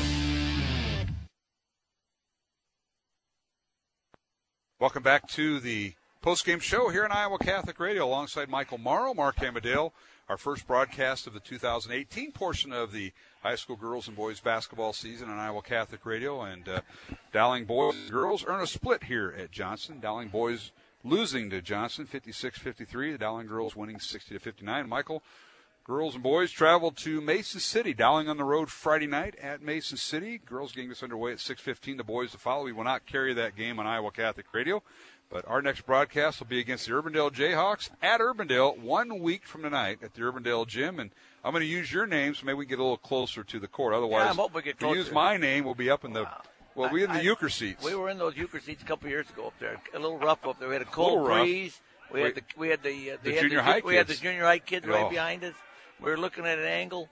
S2: Welcome back to the postgame show here on Iowa Catholic Radio alongside Michael Morrow, Mark Hamadale. Our first broadcast of the 2018 portion of the high school girls and boys basketball season on Iowa Catholic Radio. And Dowling boys and girls earn a split here at Johnson. Dowling boys losing to Johnson 56-53. The Dowling girls winning 60-59. Michael, girls and boys traveled to Mason City. Dowling on the road Friday night at Mason City. Girls game gets underway at 6:15. The boys to follow. We will not carry that game on Iowa Catholic Radio. But our next broadcast will be against the Urbandale Jayhawks at Urbandale 1 week from tonight at the Urbandale Gym. And I'm going to use your name so maybe we can get a little closer to the court. Otherwise, if you use my name, we'll be up in the Well, we're in the euchre seats.
S3: We were in those euchre seats a couple years ago up there. A little rough up there. We had a cold breeze. We had the
S2: junior high kids.
S3: We had the junior high kids right behind us. We were looking at an angle.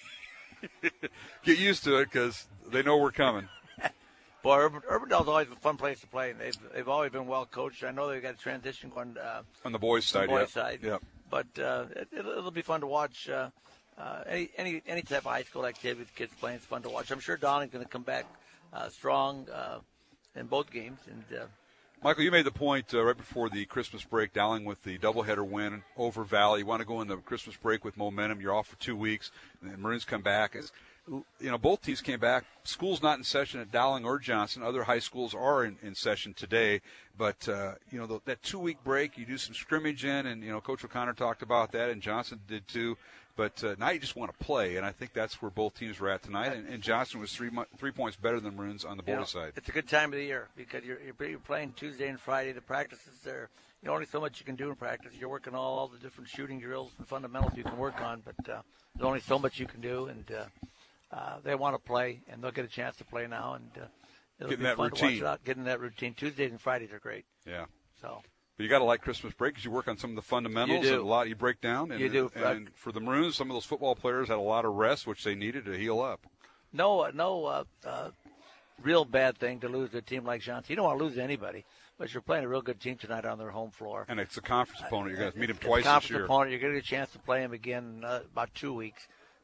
S2: Get used to it because they know we're coming.
S3: Boy, Urbandale's always a fun place to play, and they've always been well coached. I know they've got a transition going
S2: on the boys' side.
S3: Yep. But it'll be fun to watch. Any type of high school activity with kids playing is fun to watch. I'm sure Dowling's going to come back strong in both games. And
S2: Michael, you made the point right before the Christmas break, Dowling with the doubleheader win over Valley. You want to go in the Christmas break with momentum. You're off for 2 weeks, and the Maroons come back. Both teams came back. School's not in session at Dowling or Johnson. Other high schools are in session today. But, that 2-week break, you do some scrimmage in, and, Coach O'Connor talked about that, and Johnson did too. But now you just want to play, and I think that's where both teams were at tonight. And Johnson was 3 points better than the Maroons on the boys' side.
S3: It's a good time of the year because you're playing Tuesday and Friday. The practices there. Only so much you can do in practice. You're working all the different shooting drills and fundamentals you can work on, but there's only so much you can do. And they want to play, and they'll get a chance to play now. And it'll be fun to watch it out. Getting that routine. Tuesdays and Fridays are great.
S2: Yeah.
S3: So.
S2: But you got to like Christmas break because you work on some of the fundamentals and a lot you break down. And,
S3: you do.
S2: And for the Maroons, some of those football players had a lot of rest, which they needed to heal up.
S3: No real bad thing to lose to a team like Johnson. You don't want to lose to anybody, but you're playing a real good team tonight on their home floor.
S2: And it's a conference opponent. You're going to meet them twice this year.
S3: Conference opponent. You're going to get a chance to play them again in about 2 weeks.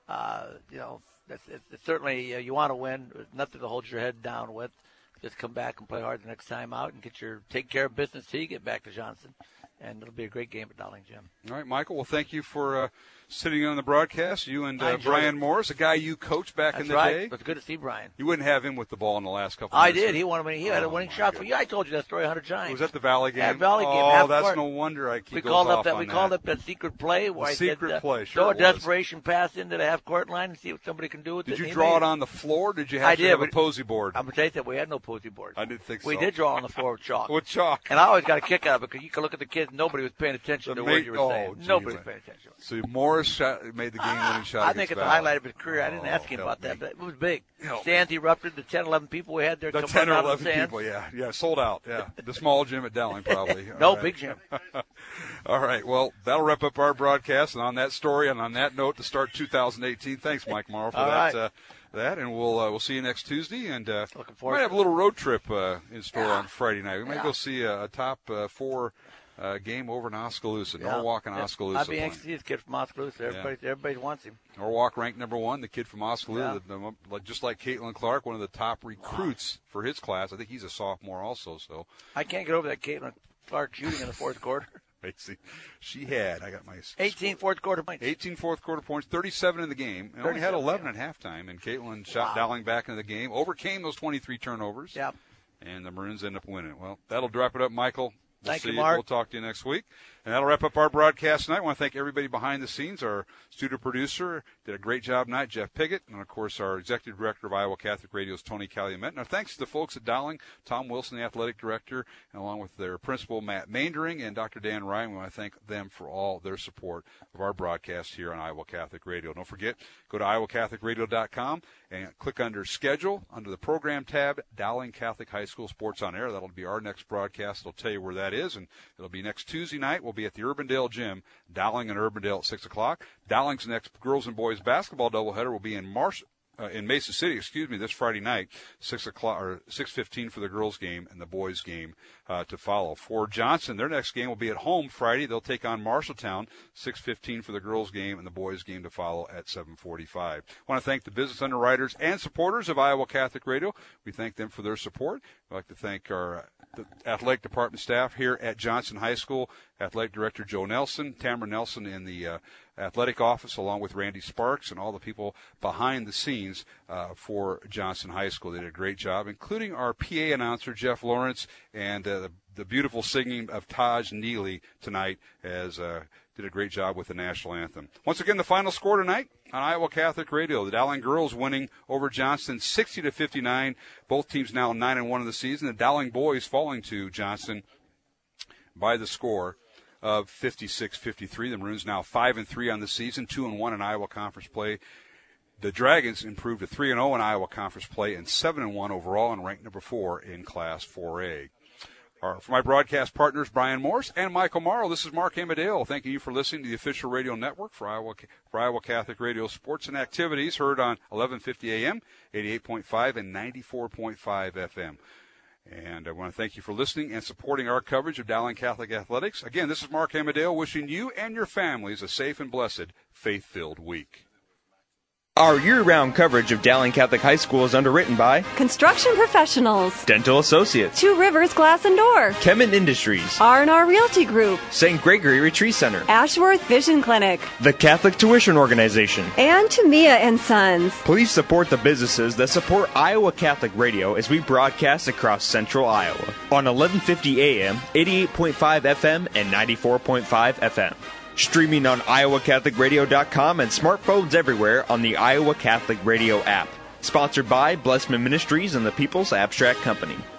S3: It's certainly you want to win. There's nothing to hold your head down with. Just come back and play hard the next time out and take care of business till you get back to Johnson. And it'll be a great game at Dowling Gym.
S2: All right, Michael. Well, thank you for sitting on the broadcast. You and Brian
S3: it.
S2: Morris, a guy you coached back in the day.
S3: It's good to see Brian.
S2: You wouldn't have him with the ball in the last couple of minutes.
S3: I did. He had a winning shot for you. I told you that story 100 times.
S2: Was that the Valley game?
S3: That Valley game.
S2: Oh, that's no wonder I keep going off on that.
S3: We called up that secret play where I said,
S2: play.
S3: Throw a desperation pass into the half-court line and see what somebody can do with it.
S2: Did you draw it on the floor? Or did you have a posy board?
S3: I'm going to tell you that we had no posy board.
S2: I didn't think so.
S3: We did draw on the floor with chalk.
S2: With chalk.
S3: And I always got a kick out of it because you can look at the kids. Nobody was paying attention to what you were saying. Nobody was paying attention.
S2: So Morris made the game-winning shot.
S3: I think it's the highlight of his career. I didn't ask him about that, but it was big. Stands erupted. The 10, 11 people we had there.
S2: The 10 or 11 people, yeah, sold out. Yeah, the small gym at Dowling probably.
S3: Big gym.
S2: All right, well, that'll wrap up our broadcast. And on that story and on that note, to start 2018. Thanks, Mike Morrow, for that. And we'll see you next Tuesday. And
S3: looking forward.
S2: We might have a little road trip in store on Friday night. We might go see a top 4. Game over in Oskaloosa, Norwalk and Oskaloosa.
S3: I'd be anxious to see this kid from Oskaloosa. Everybody wants him.
S2: Norwalk ranked number 1, the kid from Oskaloosa, just like Caitlin Clark, one of the top recruits for his class. I think he's a sophomore also. So
S3: I can't get over that Caitlin Clark shooting in the fourth quarter.
S2: She had. I got my
S3: 18 fourth quarter points.
S2: 18 fourth quarter points, 37 in the game, and only had 11 at halftime. And Caitlin shot Dowling back into the game, overcame those 23 turnovers.
S3: Yep.
S2: And the Maroons end up winning. Well, that'll wrap it up, Michael.
S3: Thank you, Mark.
S2: We'll talk to you next week. And that'll wrap up our broadcast tonight. I want to thank everybody behind the scenes. Our studio producer did a great job tonight, Jeff Piggott. And, of course, our executive director of Iowa Catholic Radio is Tony Calumet. And our thanks to the folks at Dowling, Tom Wilson, the athletic director, and along with their principal, Matt Maindering, and Dr. Dan Ryan. We want to thank them for all their support of our broadcast here on Iowa Catholic Radio. Don't forget, go to iowacatholicradio.com and click under Schedule, under the Program tab, Dowling Catholic High School Sports on Air. That'll be our next broadcast. It'll tell you where that is, and it'll be next Tuesday night. We'll be at the Urbandale Gym, Dowling and Urbandale at 6 o'clock. Dowling's next girls and boys basketball doubleheader will be in Mesa City, this Friday night, 6 o'clock or 6:15 for the girls' game and the boys' game to follow. For Johnson, their next game will be at home Friday. They'll take on Marshalltown, 6:15 for the girls' game and the boys' game to follow at 7:45. I want to thank the business underwriters and supporters of Iowa Catholic Radio. We thank them for their support. I'd like to thank our athletic department staff here at Johnson High School, athletic director Joe Nelson, Tamara Nelson in the athletic office, along with Randy Sparks and all the people behind the scenes for Johnson High School. They did a great job, including our PA announcer, Jeff Lawrence, and the beautiful singing of Taj Neely tonight, as did a great job with the national anthem. Once again, the final score tonight on Iowa Catholic Radio. The Dowling girls winning over Johnson 60-59. Both teams now 9-1 in the season. The Dowling boys falling to Johnson by the score of 56-53. The Maroons now 5-3 on the season, 2-1 in Iowa Conference play. The Dragons improved to 3-0 in Iowa Conference play and 7-1 overall and ranked number 4 in Class 4A. For my broadcast partners, Brian Morse and Michael Morrow, this is Mark Amadale. Thanking you for listening to the official radio network for Iowa Catholic Radio Sports and Activities, heard on 1150 AM, 88.5 and 94.5 FM. And I want to thank you for listening and supporting our coverage of Dowling Catholic Athletics. Again, this is Mark Amadale wishing you and your families a safe and blessed, faith-filled week.
S18: Our year-round coverage of Dowling Catholic High School is underwritten by
S12: Construction Professionals,
S18: Dental Associates,
S12: Two Rivers Glass and Door,
S18: Kemin Industries,
S12: R&R Realty Group,
S18: St. Gregory Retreat Center,
S12: Ashworth Vision Clinic,
S18: the Catholic Tuition Organization,
S12: and Tamia and Sons.
S18: Please support the businesses that support Iowa Catholic Radio as we broadcast across central Iowa on 1150 AM, 88.5 FM, and 94.5 FM. Streaming on iowacatholicradio.com and smartphones everywhere on the Iowa Catholic Radio app. Sponsored by Blessman Ministries and the People's Abstract Company.